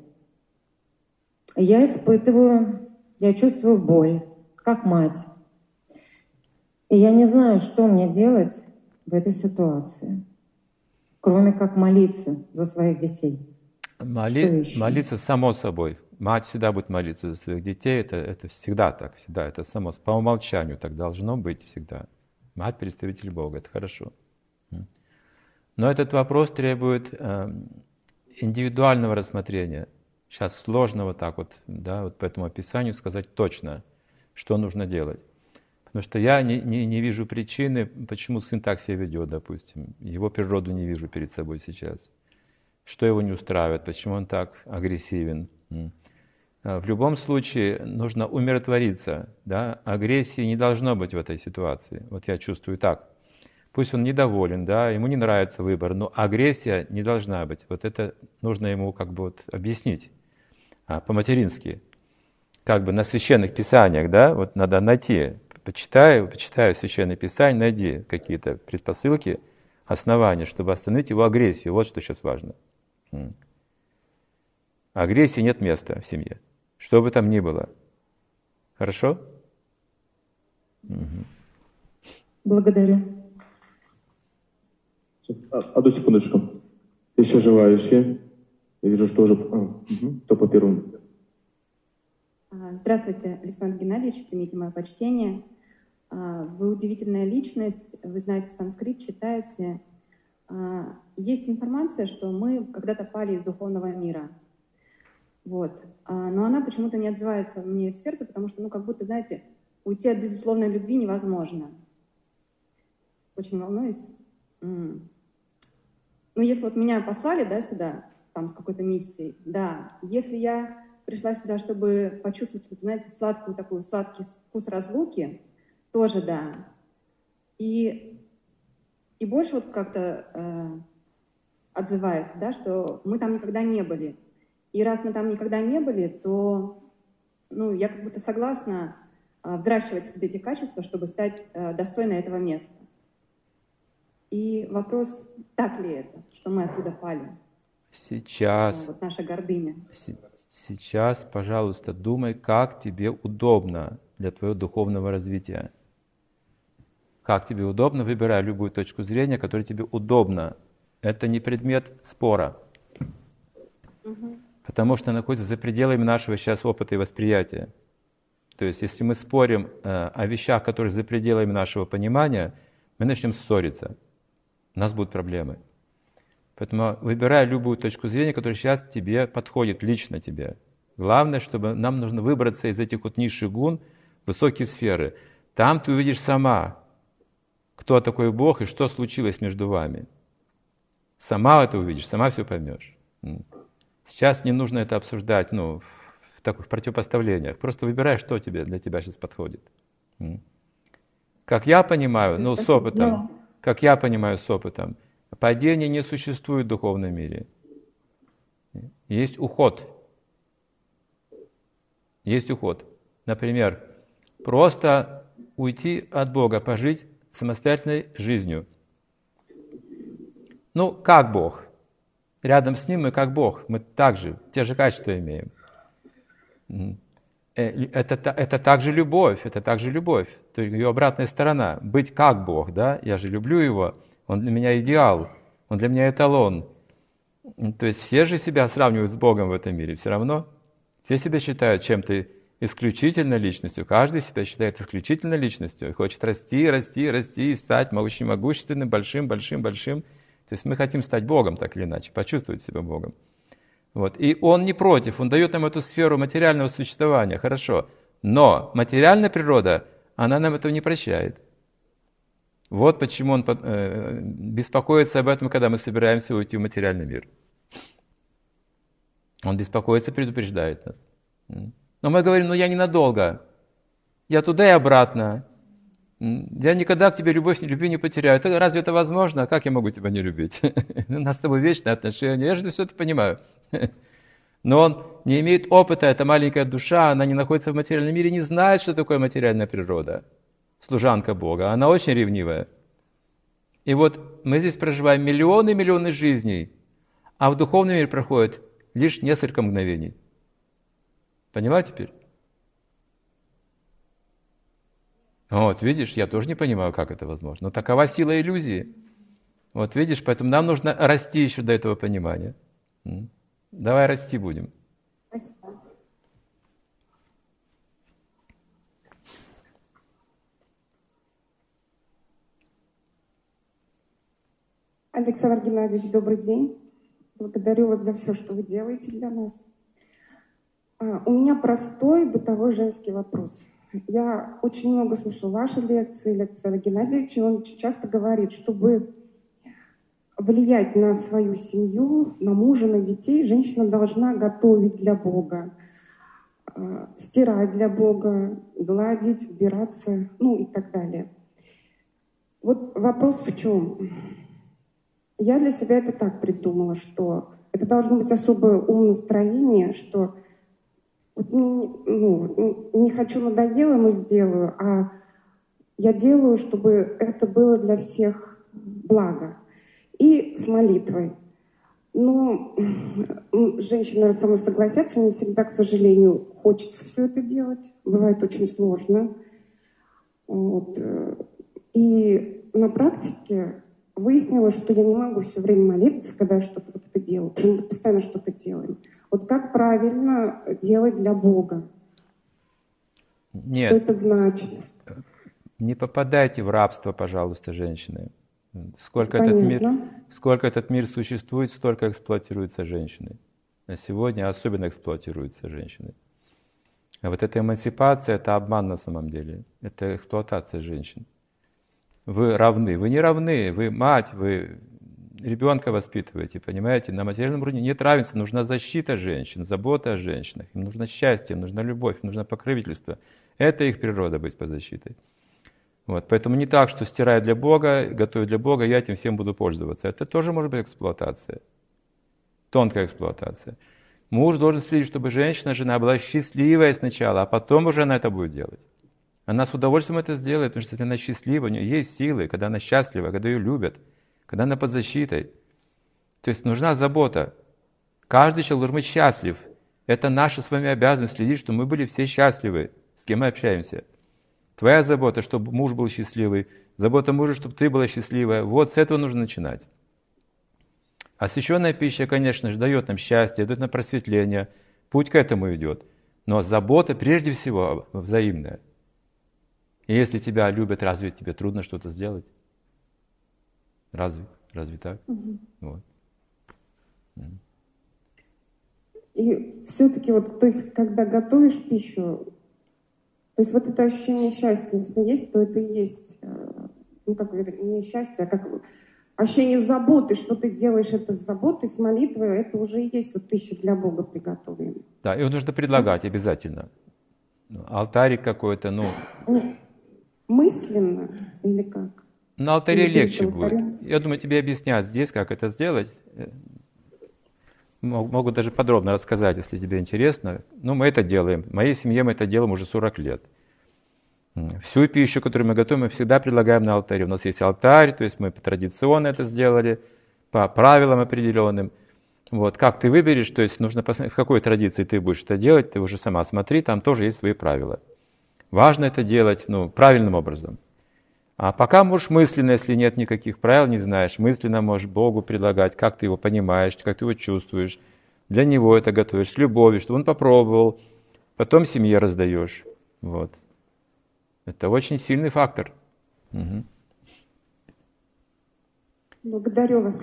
Я чувствую боль, как мать. И я не знаю, что мне делать в этой ситуации, кроме как молиться за своих детей. Молиться само собой. Мать всегда будет молиться за своих детей. Это всегда так, всегда. Это само по умолчанию так должно быть всегда. Мать — представитель Бога, это хорошо. Но этот вопрос требует индивидуального рассмотрения. Сейчас сложно вот так вот, да, вот по этому описанию сказать точно, что нужно делать. Потому что я не вижу причины, почему сын так себя ведет, допустим. Его природу не вижу перед собой сейчас. Что его не устраивает, почему он так агрессивен. В любом случае нужно умиротвориться. Да? Агрессии не должно быть в этой ситуации. Вот я чувствую так. Пусть он недоволен, да, ему не нравится выбор, но агрессия не должна быть. Вот это нужно ему как бы вот объяснить по-матерински. Как бы на священных писаниях, да, вот надо найти. Почитаю священное писание, найди какие-то предпосылки, основания, чтобы остановить его агрессию. Вот что сейчас важно. Агрессии нет места в семье. Что бы там ни было. Хорошо? Благодарю. Одну секундочку. Еще желающие. Я вижу, что уже... Кто по первому? Здравствуйте, Александр Геннадьевич, примите мое почтение. Вы удивительная личность, вы знаете санскрит, читаете. Есть информация, что мы когда-то пали из духовного мира. Вот. Но она почему-то не отзывается мне в сердце, потому что, как будто, знаете, уйти от безусловной любви невозможно. Очень волнуюсь. Если вот меня послали, да, сюда, там, с какой-то миссией, да, если я пришла сюда, чтобы почувствовать, знаете, сладкий вкус разлуки, тоже да. И больше вот как-то отзывается, да, что мы там никогда не были. И раз мы там никогда не были, то, я как будто согласна взращивать в себе эти качества, чтобы стать достойной этого места. И вопрос, так ли это, что мы оттуда пали? Сейчас. Вот наша гордыня. Сейчас, пожалуйста, думай, как тебе удобно для твоего духовного развития. Как тебе удобно, выбирай любую точку зрения, которая тебе удобна. Это не предмет спора. Потому что находится за пределами нашего сейчас опыта и восприятия. То есть, если мы спорим о вещах, которые за пределами нашего понимания, мы начнем ссориться. У нас будут проблемы. Поэтому выбирай любую точку зрения, которая сейчас тебе подходит, лично тебе. Главное, чтобы нам нужно выбраться из этих вот низших гун в высокие сферы. Там ты увидишь сама, кто такой Бог и что случилось между вами. Сама это увидишь, сама все поймешь. Сейчас не нужно это обсуждать в таких противопоставлениях. Просто выбирай, что для тебя сейчас подходит. Как я понимаю, с опытом, падения не существует в духовном мире. Есть уход. Есть уход. Например, просто уйти от Бога, пожить самостоятельной жизнью. Как Бог? Рядом с Ним мы как Бог. Мы также, те же качества имеем. Это также любовь. Это также любовь. То есть ее обратная сторона. Быть как Бог, да? Я же люблю Его. Он для меня идеал. Он для меня эталон. То есть все же себя сравнивают с Богом в этом мире. Все равно. Все себя считают чем-то исключительной личностью. Каждый себя считает исключительной личностью. И хочет расти и стать очень могущественным, большим. То есть мы хотим стать Богом, так или иначе, почувствовать себя Богом. Вот. И Он не против, Он дает нам эту сферу материального существования, хорошо. Но материальная природа, она нам этого не прощает. Вот почему Он беспокоится об этом, когда мы собираемся уйти в материальный мир. Он беспокоится, предупреждает нас. Но мы говорим, я ненадолго. Я туда и обратно. Я никогда к тебе любви не потеряю. Разве это возможно? Как я могу тебя не любить? У нас с тобой вечные отношения. Я же все это понимаю. Но он не имеет опыта, эта маленькая душа, она не находится в материальном мире, не знает, что такое материальная природа. Служанка Бога. Она очень ревнивая. И вот мы здесь проживаем миллионы жизней, а в духовном мире проходит лишь несколько мгновений. Поняла теперь? Вот, видишь, я тоже не понимаю, как это возможно. Но такова сила иллюзии. Вот видишь, поэтому нам нужно расти еще до этого понимания. Давай расти будем. Спасибо. Александр Геннадьевич, добрый день. Благодарю вас за все, что вы делаете для нас. У меня простой бытовой женский вопрос. Я очень много слушаю ваши лекции, Александра Геннадьевича. Он часто говорит, чтобы влиять на свою семью, на мужа, на детей, женщина должна готовить для Бога, стирать для Бога, гладить, убираться, ну и так далее. Вот вопрос в чем? Я для себя это так придумала, что это должно быть особое умонастроение, что вот не хочу, надоело, но сделаю, а я делаю, чтобы это было для всех благо. И с молитвой. Но женщины со мной согласятся, не всегда, к сожалению, хочется все это делать. Бывает очень сложно. Вот. И на практике выяснилось, что я не могу все время молиться, когда я что-то вот это делаю. Потому что мы постоянно что-то делаем. Вот как правильно делать для Бога? Нет. Что это значит? Не попадайте в рабство, пожалуйста, женщины. Сколько этот мир существует, столько эксплуатируются женщины. На сегодня особенно эксплуатируются женщины. А вот эта эмансипация — это обман на самом деле. Это эксплуатация женщин. Вы равны. Вы не равны. Вы мать, вы ребенка воспитываете, понимаете? На материальном уровне нет равенства. Нужна защита женщин, забота о женщинах. Им нужно счастье, им нужна любовь, им нужно покровительство. Это их природа — быть под защитой. Вот, поэтому не так, что стираю для Бога, готовлю для Бога, я этим всем буду пользоваться. Это тоже может быть эксплуатация. Тонкая эксплуатация. Муж должен следить, чтобы жена была счастливая сначала, а потом уже она это будет делать. Она с удовольствием это сделает, потому что если она счастлива, у нее есть силы, когда она счастлива, когда ее любят, когда она под защитой. То есть нужна забота. Каждый человек должен быть счастлив. Это наша с вами обязанность следить, чтобы мы были все счастливы, с кем мы общаемся. Твоя забота, чтобы муж был счастливый, забота мужа, чтобы ты была счастливая. Вот с этого нужно начинать. Освященная пища, конечно же, дает нам счастье, дает нам просветление. Путь к этому идет. Но забота прежде всего взаимная. И если тебя любят, разве тебе трудно что-то сделать? Разве так? Угу. Вот. И все-таки вот, то есть, когда готовишь пищу, то есть вот это ощущение счастья, если есть, то это и есть, ну как говорят, не счастье, а как ощущение заботы, что ты делаешь это с заботой, с молитвой, это уже и есть вот пища для Бога приготовленная. Да, его нужно предлагать обязательно. Алтарик какой-то, мысленно или как? На алтаре легче будет. Я думаю, тебе объяснят здесь, как это сделать. Могу даже подробно рассказать, если тебе интересно. Но мы это делаем. В моей семье мы это делаем уже 40 лет. Всю пищу, которую мы готовим, мы всегда предлагаем на алтаре. У нас есть алтарь, то есть мы традиционно это сделали, по правилам определенным. Вот. Как ты выберешь, то есть нужно посмотреть, в какой традиции ты будешь это делать, ты уже сама смотри, там тоже есть свои правила. Важно это делать правильным образом. А пока можешь мысленно, если нет никаких правил, не знаешь, мысленно можешь Богу предлагать, как ты его понимаешь, как ты его чувствуешь. Для него это готовишь с любовью, чтобы он попробовал. Потом семье раздаешь. Вот. Это очень сильный фактор. Угу. Благодарю вас.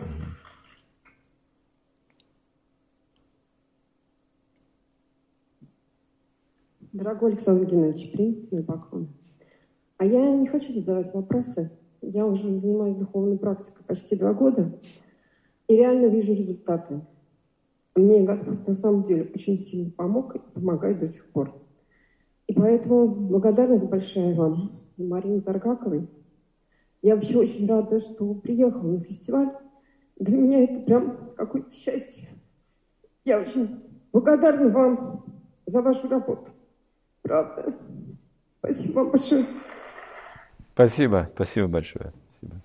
Дорогой Александр Геннадьевич, примите мой поклон. А я не хочу задавать вопросы. Я уже занимаюсь духовной практикой почти 2 года и реально вижу результаты. Мне Господь на самом деле очень сильно помог и помогает до сих пор. И поэтому благодарность большая вам, Марине Таргаковой. Я вообще очень рада, что приехала на фестиваль. Для меня это прям какое-то счастье. Я очень благодарна вам за вашу работу. Правда. Спасибо вам большое. Спасибо большое. Спасибо.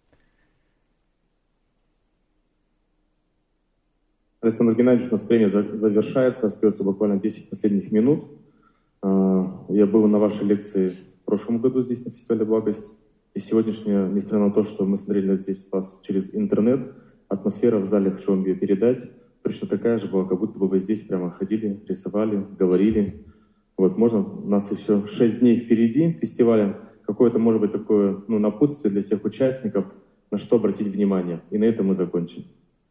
Александр Геннадьевич, у нас время завершается, остается буквально 10 последних минут. Я был на вашей лекции в прошлом году здесь на фестивале «Благость». И сегодняшняя, несмотря на то, что мы смотрели здесь вас через интернет, атмосфера в зале, хочу вам ее передать, точно такая же была, как будто бы вы здесь прямо ходили, рисовали, говорили. Вот, можно, у нас еще 6 дней впереди фестиваля, какое-то, может быть, такое напутствие для всех участников, на что обратить внимание. И на этом мы закончим.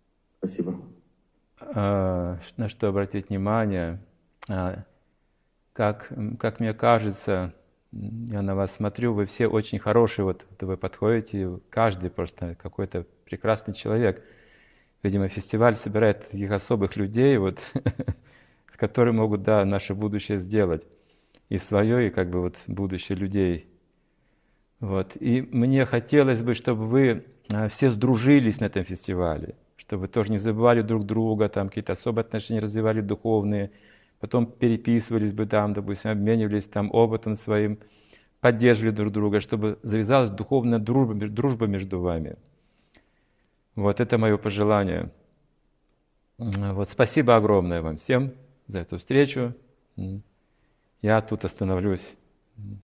Спасибо. На что обратить внимание? как мне кажется, я на вас смотрю, вы все очень хорошие, вот вы подходите, каждый просто какой-то прекрасный человек. Видимо, фестиваль собирает таких особых людей, вот, которые могут, да, наше будущее сделать. И свое, и как бы вот будущее людей. Вот. И мне хотелось бы, чтобы вы все сдружились на этом фестивале, чтобы вы тоже не забывали друг друга, там какие-то особые отношения развивали духовные, потом переписывались бы там, допустим, обменивались там опытом своим, поддерживали друг друга, чтобы завязалась духовная дружба между вами. Вот это мое пожелание. Вот спасибо огромное вам всем за эту встречу. Я тут остановлюсь.